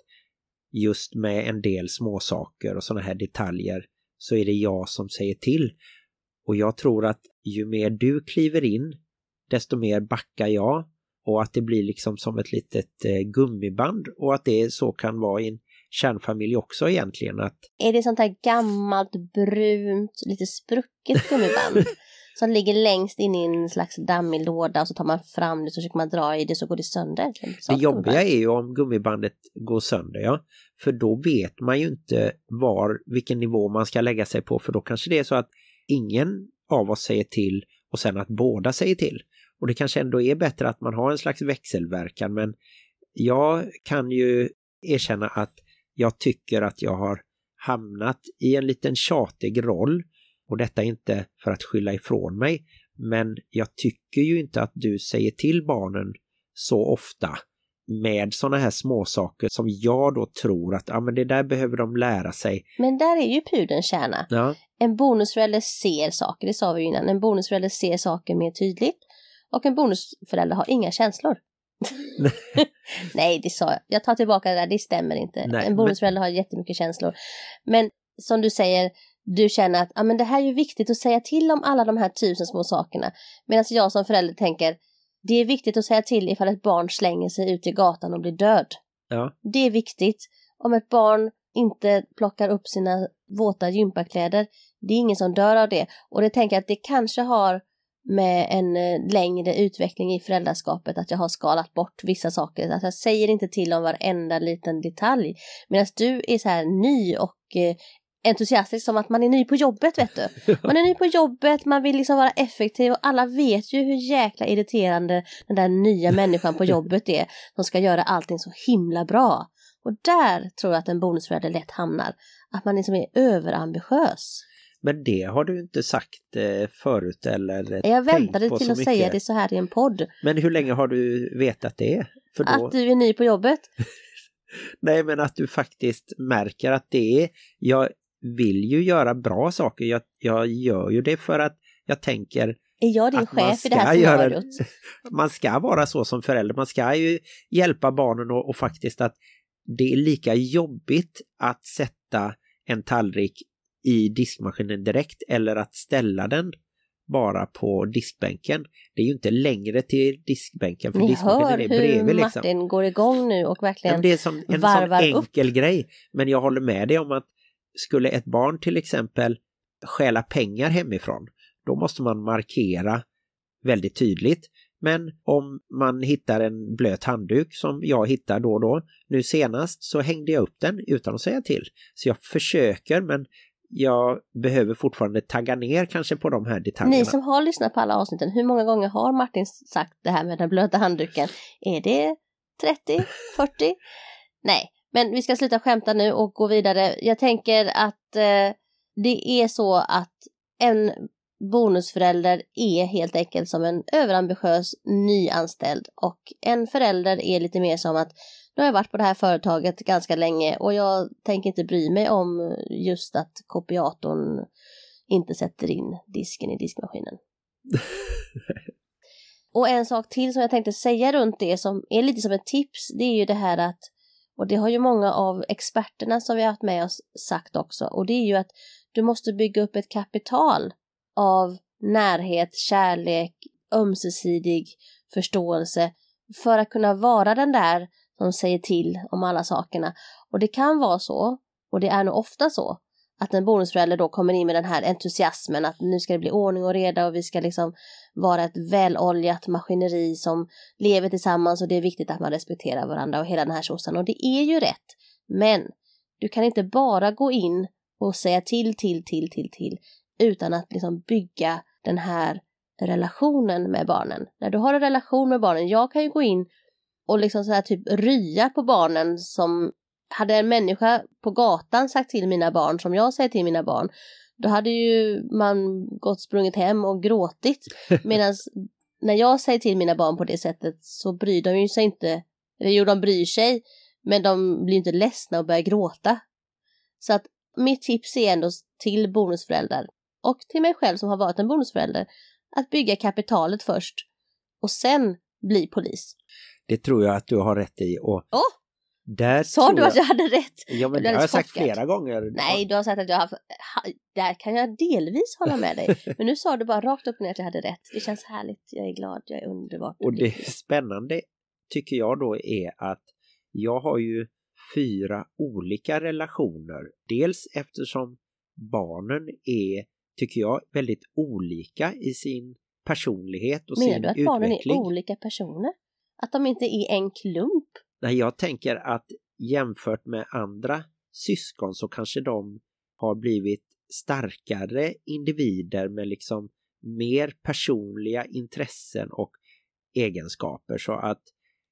just med en del småsaker och såna här detaljer så är det jag som säger till. Och jag tror att ju mer du kliver in, desto mer backar jag, och att det blir liksom som ett litet eh, gummiband, och att det så kan vara i en kärnfamilj också egentligen. Att... Är det sånt här gammalt, brunt, lite sprucket gummiband som ligger längst in i en slags dammig låda och så tar man fram det så försöker man dra i det så går det sönder? Det jobbiga är ju om gummibandet går sönder, ja. För då vet man ju inte var, vilken nivå man ska lägga sig på, för då kanske det är så att ingen av oss säger till och sen att båda säger till. Och det kanske ändå är bättre att man har en slags växelverkan, men jag kan ju erkänna att jag tycker att jag har hamnat i en liten tjatig roll, och detta är inte för att skylla ifrån mig, men jag tycker ju inte att du säger till barnen så ofta med såna här små saker som jag då tror att ja, men det där behöver de lära sig. Men där är ju pudelns kärna. Ja. En bonusförälder ser saker, det sa vi ju innan. En bonusförälder ser saker mer tydligt, och en bonusförälder har inga känslor. Nej, det sa jag. Jag tar tillbaka det där, det stämmer inte. Nej, en bonusförälder men... har jättemycket känslor. Men som du säger, du känner att ah, men det här är ju viktigt att säga till om alla de här tusen små sakerna. Medan jag som förälder tänker, det är viktigt att säga till ifall ett barn slänger sig ut i gatan och blir död. Ja. Det är viktigt. Om ett barn inte plockar upp sina våta gympakläder, det är ingen som dör av det. Och det tänker jag att det kanske har med en längre utveckling i föräldraskapet, att jag har skalat bort vissa saker. Att jag säger inte till om varenda liten detalj. Medan du är så här ny och entusiastisk, som att man är ny på jobbet, vet du. Man är ny på jobbet, man vill liksom vara effektiv, och alla vet ju hur jäkla irriterande den där nya människan på jobbet är, som ska göra allting så himla bra. Och där tror jag att en bonusförälder lätt hamnar. Att man liksom är överambitiös. Men det har du inte sagt eh, förut eller jag väntade till att mycket. Säga det så här i en podd. Men hur länge har du vetat det? För då... Att du är ny på jobbet? Nej, men att du faktiskt märker att det är... Jag vill ju göra bra saker. Jag, jag gör ju det för att jag tänker... Är jag din chef i det här scenariot? Man ska vara så som förälder. Man ska ju hjälpa barnen och, och faktiskt att det är lika jobbigt att sätta en tallrik i diskmaskinen direkt eller att ställa den bara på diskbänken. Det är ju inte längre till diskbänken, för ni diskmaskinen hör är bredvid. hur liksom. Martin går igång nu och verkligen ja, det är som en varvar sån enkel upp. grej. Men jag håller med dig om att skulle ett barn till exempel stjäla pengar hemifrån, då måste man markera väldigt tydligt. Men om man hittar en blöt handduk som jag hittar då och då, nu senast så hängde jag upp den utan att säga till. Så jag försöker, men jag behöver fortfarande tagga ner kanske på de här detaljerna. Ni som har lyssnat på alla avsnitten, hur många gånger har Martin sagt det här med den blöta handduken? Är det trettio, fyrtio? Nej, men vi ska sluta skämta nu och gå vidare. Jag tänker att eh, det är så att en bonusförälder är helt enkelt som en överambitiös nyanställd, och en förälder är lite mer som att nu har jag varit på det här företaget ganska länge och jag tänker inte bry mig om just att kopiatorn inte sätter in disken i diskmaskinen. Och en sak till som jag tänkte säga runt det som är lite som ett tips, det är ju det här att, och det har ju många av experterna som vi har haft med oss sagt också, och det är ju att du måste bygga upp ett kapital av närhet, kärlek, ömsesidig förståelse för att kunna vara den där som säger till om alla sakerna. Och det kan vara så, och det är nog ofta så, att en bonusförälder då kommer in med den här entusiasmen att nu ska det bli ordning och reda och vi ska liksom vara ett väloljat maskineri som lever tillsammans och det är viktigt att man respekterar varandra och hela den här tjosan. Och det är ju rätt, men du kan inte bara gå in och säga till, till, till, till, till utan att liksom bygga den här relationen med barnen. När du har en relation med barnen, jag kan ju gå in och liksom så här typ rya på barnen som hade en människa på gatan sagt till mina barn som jag säger till mina barn, då hade ju man gått sprungit hem och gråtit. Medan när jag säger till mina barn på det sättet så bryr de ju sig inte, eller jo de bryr sig, men de blir inte ledsna och börjar gråta. Så att mitt tips är ändå till bonusföräldrar och till mig själv som har varit en bonusförälder att bygga kapitalet först och sen bli polis. Det tror jag att du har rätt i. Och oh! där Sa du att jag hade rätt? Ja, men det har jag sagt flera gånger. Nej, du har sagt att jag har... Där kan jag delvis hålla med dig. Men nu sa du bara rakt upp och ner att jag hade rätt. Det känns härligt. Jag är glad. Jag är underbart. Och det spännande tycker jag då är att jag har ju fyra olika relationer. Dels eftersom barnen är, tycker jag, väldigt olika i sin personlighet och Menar sin du att utveckling. Barnen är olika personer? Att de inte är en klump? Nej, jag tänker att jämfört med andra syskon så kanske de har blivit starkare individer med liksom mer personliga intressen och egenskaper. Så att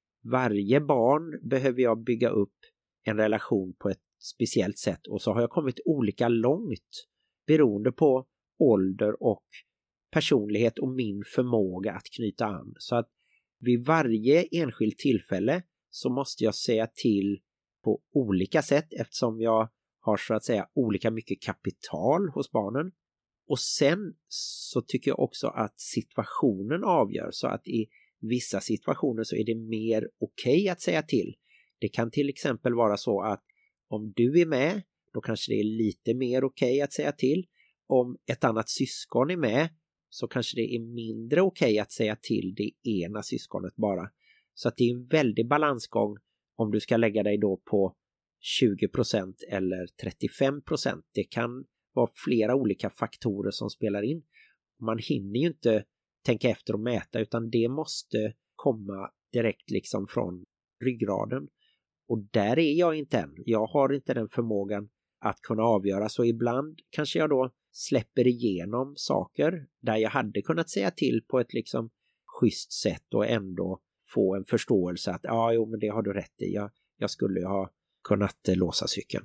varje barn behöver jag bygga upp en relation på ett speciellt sätt. Och så har jag kommit olika långt beroende på ålder och personlighet och min förmåga att knyta an. Så att vid varje enskilt tillfälle så måste jag säga till på olika sätt eftersom jag har så att säga olika mycket kapital hos barnen. Och sen så tycker jag också att situationen avgör, så att i vissa situationer så är det mer okej okay att säga till. Det kan till exempel vara så att om du är med, då kanske det är lite mer okej okay att säga till. Om ett annat syskon är med så kanske det är mindre okej okay att säga till det ena syskonet bara. Så att det är en väldig balansgång om du ska lägga dig då på tjugo procent eller trettiofem procent. Det kan vara flera olika faktorer som spelar in. Man hinner ju inte tänka efter och mäta, utan det måste komma direkt liksom från ryggraden. Och där är jag inte än. Jag har inte den förmågan att kunna avgöra. Så ibland kanske jag då släpper igenom saker där jag hade kunnat säga till på ett liksom schysst sätt och ändå få en förståelse att ja, jo, men det har du rätt i. Jag, jag skulle ju ha kunnat eh, låsa cykeln.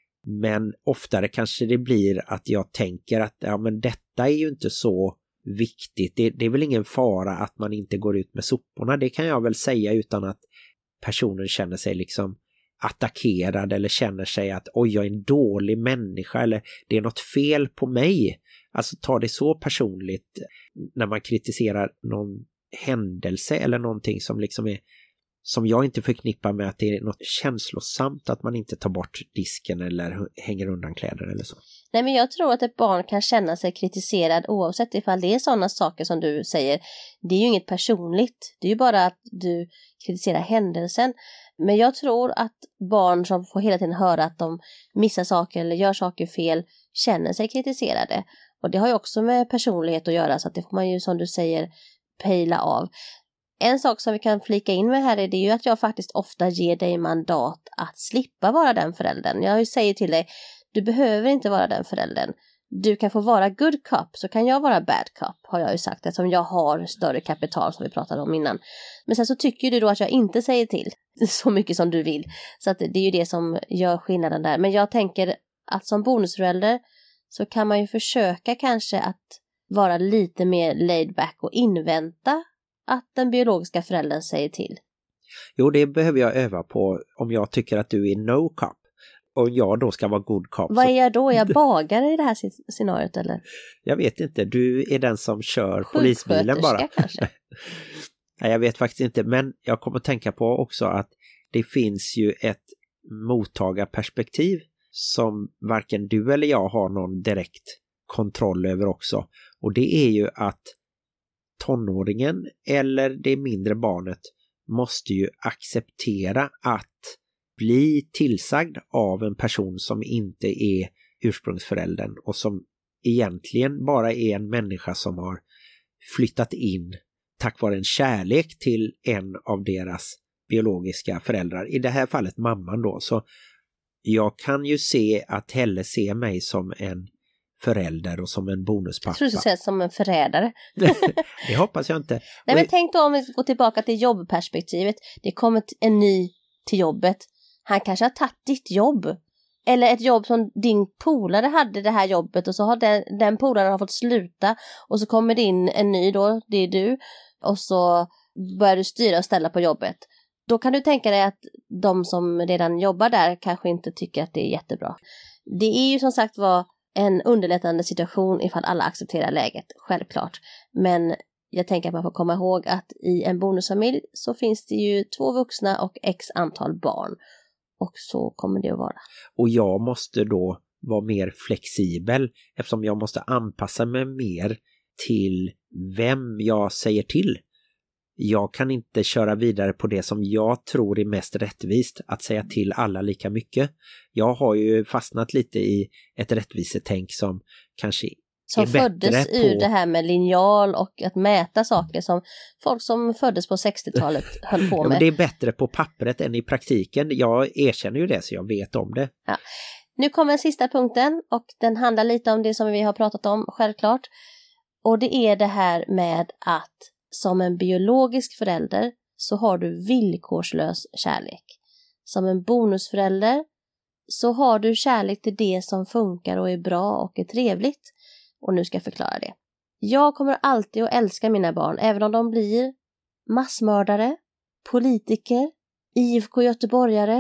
Men oftare kanske det blir att jag tänker att ja, men detta är ju inte så viktigt. Det, det är väl ingen fara att man inte går ut med soporna. Det kan jag väl säga utan att personen känner sig liksom attackerad eller känner sig att oj, jag är en dålig människa eller det är något fel på mig. Alltså ta det så personligt när man kritiserar någon händelse eller någonting som liksom är som jag inte förknippar med att det är något känslosamt, att man inte tar bort disken eller hänger undan kläder eller så. Nej, men jag tror att ett barn kan känna sig kritiserad oavsett ifall det är sådana saker som du säger. Det är ju inget personligt. Det är ju bara att du kritiserar händelsen. Men jag tror att barn som får hela tiden höra att de missar saker eller gör saker fel känner sig kritiserade. Och det har ju också med personlighet att göra, så att det får man ju, som du säger, pejla av. En sak som vi kan flika in med här är det ju att jag faktiskt ofta ger dig mandat att slippa vara den föräldern. Jag säger till dig, du behöver inte vara den föräldern. Du kan få vara good cop, så kan jag vara bad cop, har jag ju sagt, eftersom jag har större kapital som vi pratade om innan. Men sen så tycker du då att jag inte säger till så mycket som du vill. Så att det är ju det som gör skillnaden där. Men jag tänker att som bonusförälder så kan man ju försöka kanske att vara lite mer laid back och invänta att den biologiska föräldern säger till. Jo, det behöver jag öva på om jag tycker att du är no cop. Och jag då ska vara good cop. Vad är jag då? Är jag bagare i det här scenariot eller? Jag vet inte. Du är den som kör polisbilen bara. Kanske. Nej, jag vet faktiskt inte. Men jag kommer att tänka på också att det finns ju ett mottagarperspektiv som varken du eller jag har någon direkt kontroll över också. Och det är ju att tonåringen eller det mindre barnet måste ju acceptera att bli tillsagd av en person som inte är ursprungsföräldern och som egentligen bara är en människa som har flyttat in tack vare en kärlek till en av deras biologiska föräldrar. I det här fallet mamman då. Så jag kan ju se att Helle ser mig som en förälder och som en bonuspappa. Jag tror du säger som en förrädare. Det hoppas jag inte. Nej, men tänk då om vi går tillbaka till jobbperspektivet. Det kommer en ny till jobbet. Han kanske har tagit ditt jobb. Eller ett jobb som din polare hade det här jobbet. Och så har den, den polaren har fått sluta. Och så kommer det in en ny då. Det är du. Och så börjar du styra och ställa på jobbet. Då kan du tänka dig att de som redan jobbar där kanske inte tycker att det är jättebra. Det är ju som sagt var en underlättande situation ifall alla accepterar läget. Självklart. Men jag tänker att man får komma ihåg att i en bonusfamilj så finns det ju två vuxna och x antal barn. Och så kommer det att vara. Och jag måste då vara mer flexibel eftersom jag måste anpassa mig mer till vem jag säger till. Jag kan inte köra vidare på det som jag tror är mest rättvist, att säga till alla lika mycket. Jag har ju fastnat lite i ett rättvisetänk som kanske som är bättre föddes på... ur det här med linjal och att mäta saker som folk som föddes på sextiotalet höll på med. Ja, men det är bättre på pappret än i praktiken. Jag erkänner ju det så jag vet om det. Ja. Nu kommer sista punkten och den handlar lite om det som vi har pratat om, självklart. Och det är det här med att som en biologisk förälder så har du villkorslös kärlek. Som en bonusförälder så har du kärlek till det som funkar och är bra och är trevligt. Och nu ska jag förklara det. Jag kommer alltid att älska mina barn även om de blir massmördare, politiker, I F K Göteborgare,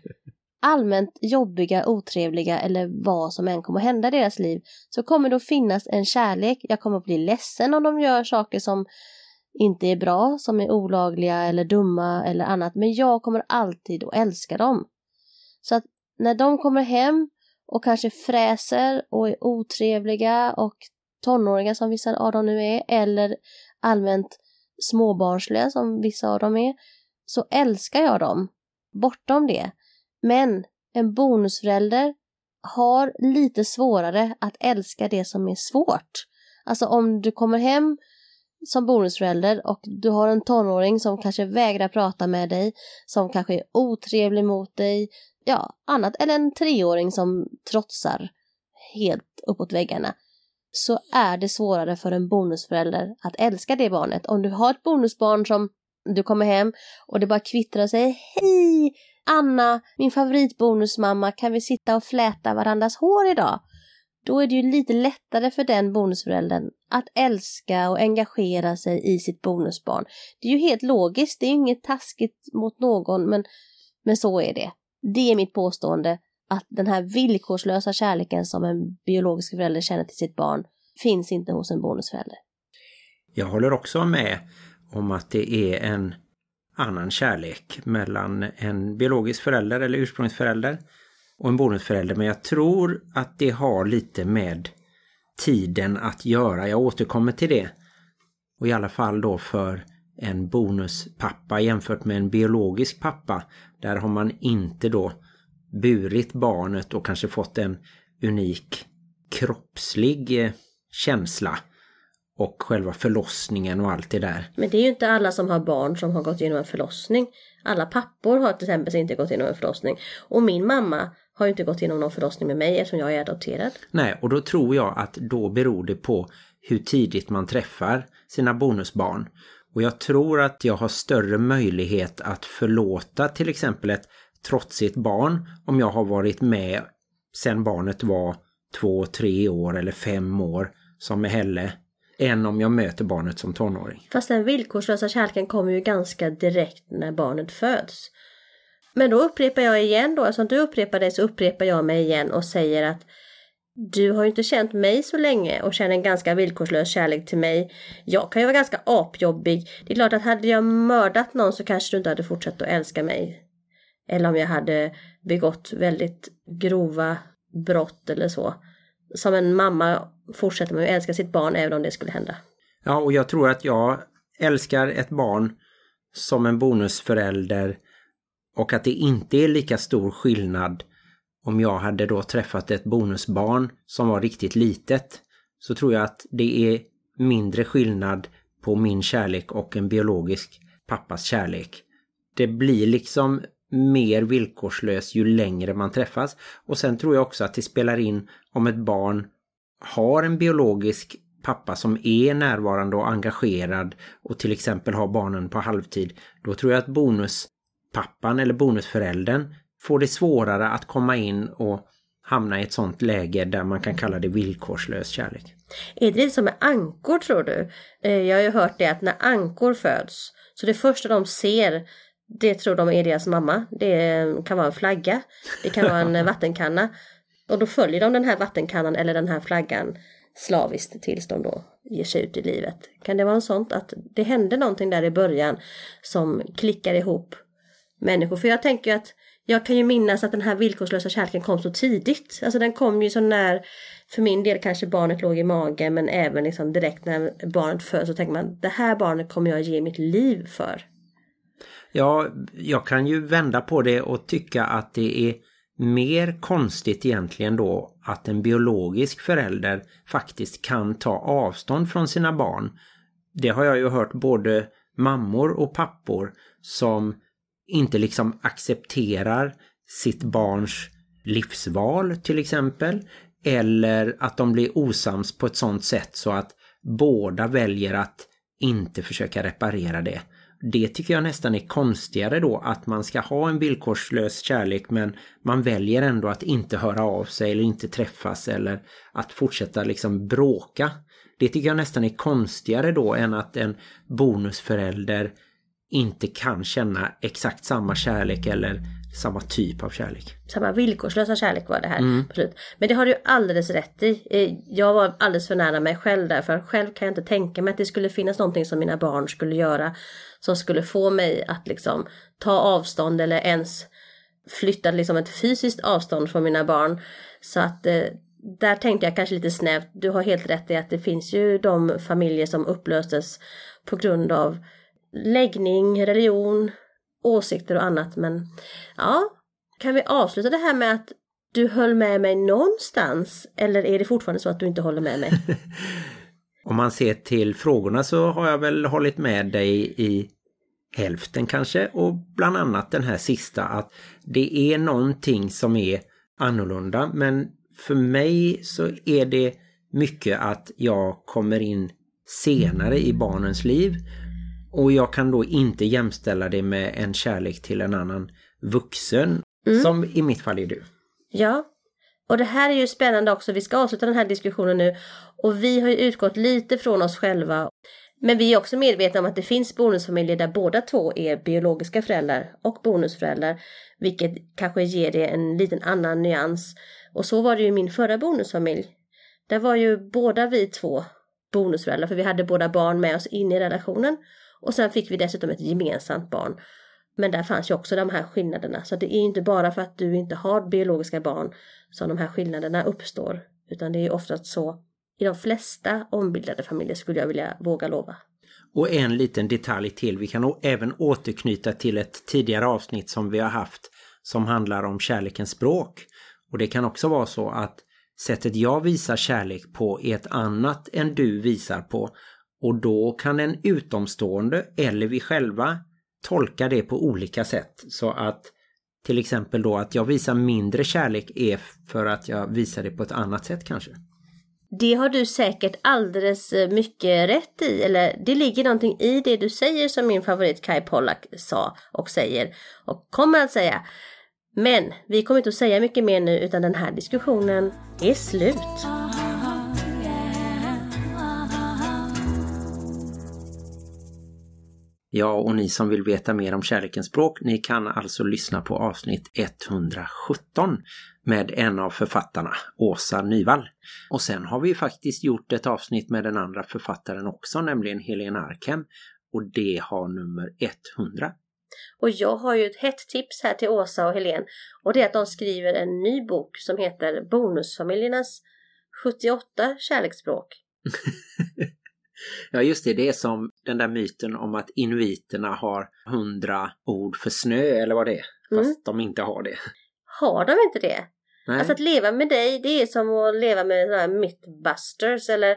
allmänt jobbiga, otrevliga eller vad som än kommer hända i deras liv. Så kommer det att finnas en kärlek. Jag kommer att bli ledsen om de gör saker som inte är bra, som är olagliga eller dumma eller annat. Men jag kommer alltid att älska dem. Så att när de kommer hem och kanske fräser och är otrevliga och tonåringar som vissa av dem nu är, eller allmänt småbarnsliga som vissa av dem är, så älskar jag dem bortom det. Men en bonusförälder har lite svårare att älska det som är svårt. Alltså om du kommer hem som bonusförälder och du har en tonåring som kanske vägrar prata med dig, som kanske är otrevlig mot dig, ja, annat, eller en treåring som trotsar helt uppåt väggarna, så är det svårare för en bonusförälder att älska det barnet. Om du har ett bonusbarn som du kommer hem och det bara kvittrar och säger: hej Anna, min favoritbonusmamma, kan vi sitta och fläta varandras hår idag? Då är det ju lite lättare för den bonusföräldern att älska och engagera sig i sitt bonusbarn. Det är ju helt logiskt, det är inget taskigt mot någon, men, men så är det. Det är mitt påstående, att den här villkorslösa kärleken som en biologisk förälder känner till sitt barn finns inte hos en bonusförälder. Jag håller också med om att det är en annan kärlek mellan en biologisk förälder eller ursprungsförälder och en bonusförälder, men jag tror att det har lite med tiden att göra. Jag återkommer till det. Och i alla fall då för en bonuspappa jämfört med en biologisk pappa, där har man inte då burit barnet och kanske fått en unik kroppslig känsla och själva förlossningen och allt det där. Men det är ju inte alla som har barn som har gått igenom en förlossning. Alla pappor har till exempel inte gått igenom en förlossning. Och min mamma har ju inte gått igenom någon förlossning med mig eftersom jag är adopterad. Nej, och då tror jag att då beror det på hur tidigt man träffar sina bonusbarn. Och jag tror att jag har större möjlighet att förlåta till exempel ett trotsigt barn om jag har varit med sedan barnet var två, tre år eller fem år som med Helle, än om jag möter barnet som tonåring. Fast den villkorslösa kärleken kommer ju ganska direkt när barnet föds. Men då upprepar jag igen då, alltså du upprepar det så upprepar jag mig igen och säger att du har ju inte känt mig så länge och känner en ganska villkorslös kärlek till mig. Jag kan ju vara ganska apjobbig. Det är klart att hade jag mördat någon så kanske du inte hade fortsatt att älska mig. Eller om jag hade begått väldigt grova brott eller så. Som en mamma fortsätter man att älska sitt barn även om det skulle hända. Ja, och jag tror att jag älskar ett barn som en bonusförälder och att det inte är lika stor skillnad om jag hade då träffat ett bonusbarn som var riktigt litet, så tror jag att det är mindre skillnad på min kärlek och en biologisk pappas kärlek. Det blir liksom mer villkorslös ju längre man träffas. Och sen tror jag också att det spelar in om ett barn har en biologisk pappa som är närvarande och engagerad och till exempel har barnen på halvtid. Då tror jag att bonuspappan eller bonusföräldern får det svårare att komma in och hamna i ett sånt läge där man kan kalla det villkorslös kärlek. Är det lite som med ankor tror du? Jag har ju hört det att när ankor föds så det första de ser, det tror de är deras mamma. Det kan vara en flagga, det kan vara en vattenkanna. Och då följer de den här vattenkannan eller den här flaggan slaviskt tills de då ger sig ut i livet. Kan det vara en sånt att det hände någonting där i början som klickar ihop människor? För jag tänker att jag kan ju minnas att den här villkorslösa kärleken kom så tidigt. Alltså den kom ju så när, för min del kanske barnet låg i magen, men även liksom direkt när barnet föds så tänker man, det här barnet kommer jag ge mitt liv för. Ja, jag kan ju vända på det och tycka att det är mer konstigt egentligen då att en biologisk förälder faktiskt kan ta avstånd från sina barn. Det har jag ju hört både mammor och pappor som inte liksom accepterar sitt barns livsval till exempel, eller att de blir osams på ett sådant sätt så att båda väljer att inte försöka reparera det. Det tycker jag nästan är konstigare då, att man ska ha en villkorslös kärlek men man väljer ändå att inte höra av sig eller inte träffas eller att fortsätta liksom bråka. Det tycker jag nästan är konstigare då än att en bonusförälder inte kan känna exakt samma kärlek eller samma typ av kärlek. Samma villkorslösa kärlek var det här. Mm. Men det har du ju alldeles rätt i. Jag var alldeles för nära mig själv där. För själv kan jag inte tänka mig att det skulle finnas någonting som mina barn skulle göra som skulle få mig att liksom ta avstånd eller ens flytta liksom ett fysiskt avstånd från mina barn. Så att eh, där tänkte jag kanske lite snävt. Du har helt rätt i att det finns ju de familjer som upplöstes på grund av läggning, religion, åsikter och annat. Men ja, kan vi avsluta det här med att du höll med mig någonstans? Eller är det fortfarande så att du inte håller med mig? Om man ser till frågorna så har jag väl hållit med dig i hälften kanske. Och bland annat den här sista, att det är någonting som är annorlunda. Men för mig så är det mycket att jag kommer in senare i barnens liv. Och jag kan då inte jämställa det med en kärlek till en annan vuxen, mm. som i mitt fall är du. Ja, och det här är ju spännande också. Vi ska avsluta den här diskussionen nu. Och vi har ju utgått lite från oss själva. Men vi är också medvetna om att det finns bonusfamiljer där båda två är biologiska föräldrar och bonusföräldrar. Vilket kanske ger det en liten annan nyans. Och så var det ju i min förra bonusfamilj. Där var ju båda vi två bonusföräldrar. För vi hade båda barn med oss in i relationen. Och sen fick vi dessutom ett gemensamt barn. Men där fanns ju också de här skillnaderna. Så det är inte bara för att du inte har biologiska barn som de här skillnaderna uppstår. Utan det är oftast så i de flesta ombildade familjer, skulle jag vilja våga lova. Och en liten detalj till. Vi kan även återknyta till ett tidigare avsnitt som vi har haft som handlar om kärlekens språk. Och det kan också vara så att sättet jag visar kärlek på är ett annat än du visar på, och då kan en utomstående eller vi själva tolka det på olika sätt, så att till exempel då att jag visar mindre kärlek är för att jag visar det på ett annat sätt kanske. Det har du säkert alldeles mycket rätt i, eller det ligger någonting i det du säger som min favorit Kai Pollak sa och säger och kommer att säga. Men vi kommer inte att säga mycket mer nu, utan den här diskussionen är slut. Ja, och ni som vill veta mer om kärlekens språk, ni kan alltså lyssna på avsnitt etthundrasjutton med en av författarna, Åsa Nyvall. Och sen har vi faktiskt gjort ett avsnitt med den andra författaren också, nämligen Helene Arkem, och det har nummer etthundra. Och jag har ju ett hett tips här till Åsa och Helene, och det är att de skriver en ny bok som heter Bonusfamiljernas sjuttioåtta kärleksspråk. Ja, just det, det är som den där myten om att inuiterna har hundra ord för snö eller vad det är, fast mm. de inte har det. Har de inte det? Nej. Alltså att leva med dig, det är som att leva med sådana här mythbusters, eller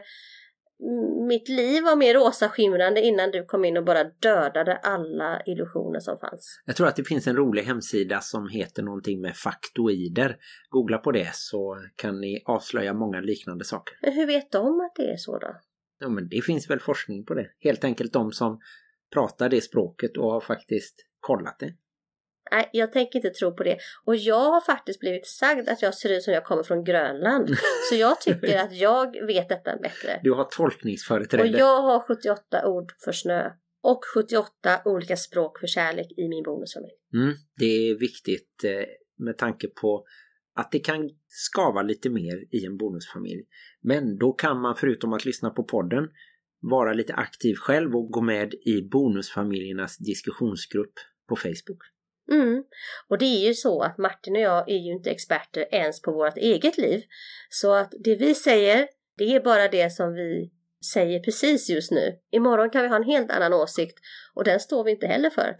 mitt liv var mer rosa skimrande innan du kom in och bara dödade alla illusioner som fanns. Jag tror att det finns en rolig hemsida som heter någonting med faktoider. Googla på det så kan ni avslöja många liknande saker. Men hur vet de att det är så då? Ja, men det finns väl forskning på det. Helt enkelt de som pratar det språket och har faktiskt kollat det. Nej, jag tänker inte tro på det. Och jag har faktiskt blivit sagd att jag ser ut som jag kommer från Grönland. Så jag tycker att jag vet detta bättre. Du har tolkningsföreträde. Och jag har sjuttioåtta ord för snö. Och sjuttioåtta olika språk för kärlek i min bonusfamilj. Mm, det är viktigt eh, med tanke på att det kan skava lite mer i en bonusfamilj. Men då kan man förutom att lyssna på podden vara lite aktiv själv och gå med i bonusfamiljernas diskussionsgrupp på Facebook. Mm. Och det är ju så att Martin och jag är ju inte experter ens på vårt eget liv. Så att det vi säger, det är bara det som vi säger precis just nu. Imorgon kan vi ha en helt annan åsikt och den står vi inte heller för.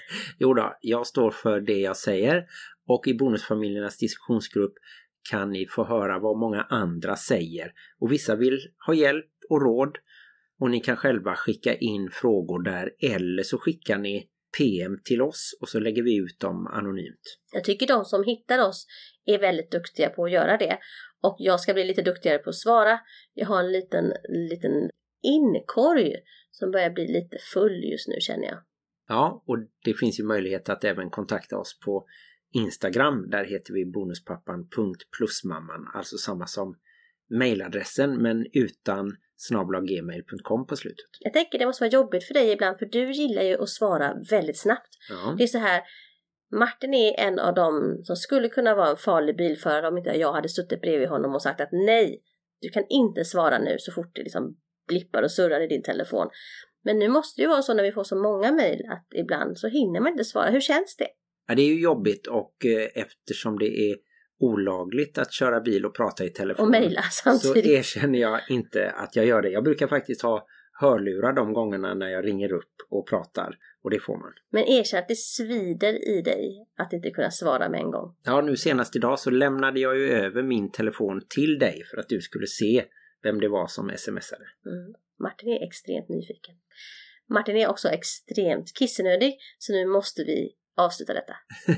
Jo då, jag står för det jag säger, och i bonusfamiljernas diskussionsgrupp kan ni få höra vad många andra säger. Och vissa vill ha hjälp och råd, och ni kan själva skicka in frågor där, eller så skickar ni P M till oss och så lägger vi ut dem anonymt. Jag tycker de som hittar oss är väldigt duktiga på att göra det. Och jag ska bli lite duktigare på att svara. Jag har en liten, liten inkorg som börjar bli lite full just nu, känner jag. Ja, och det finns ju möjlighet att även kontakta oss på Instagram. Där heter vi bonuspappan punkt plusmamman. Alltså samma som mailadressen, men utan snabel-a gmail punkt com på slutet. Jag tänker det måste vara jobbigt för dig ibland, för du gillar ju att svara väldigt snabbt. Ja. Det är så här, Martin är en av dem som skulle kunna vara en farlig bilförare om inte jag hade suttit bredvid honom och sagt att nej, du kan inte svara nu så fort det liksom blippar och surrar i din telefon. Men nu måste det ju vara så när vi får så många mejl att ibland så hinner man inte svara. Hur känns det? Ja, det är ju jobbigt, och eh, eftersom det är olagligt att köra bil och prata i telefon och mejla samtidigt, så erkänner jag inte att jag gör det. Jag brukar faktiskt ha hörlurar de gångerna när jag ringer upp och pratar, och det får man. Men erkänn att det svider i dig att inte kunna svara med en gång. Ja, nu senast idag så lämnade jag ju över min telefon till dig för att du skulle se vem det var som smsade. Mm. Martin är extremt nyfiken. Martin är också extremt kissenödig, så nu måste vi avsluta detta.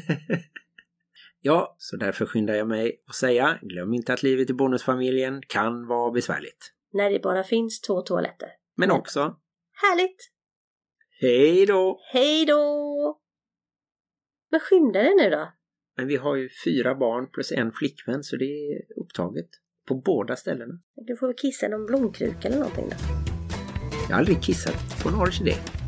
Ja, så därför skyndar jag mig att säga, glöm inte att livet i bonusfamiljen kan vara besvärligt. När det bara finns två toaletter. Men också härligt! Hej då! Hej då! Men skynda dig nu då? Men vi har ju fyra barn plus en flickvän, så det är upptaget på båda ställena. Du får väl kissa i någon blomkruka eller någonting då? Jag har aldrig kissat på en orkidé.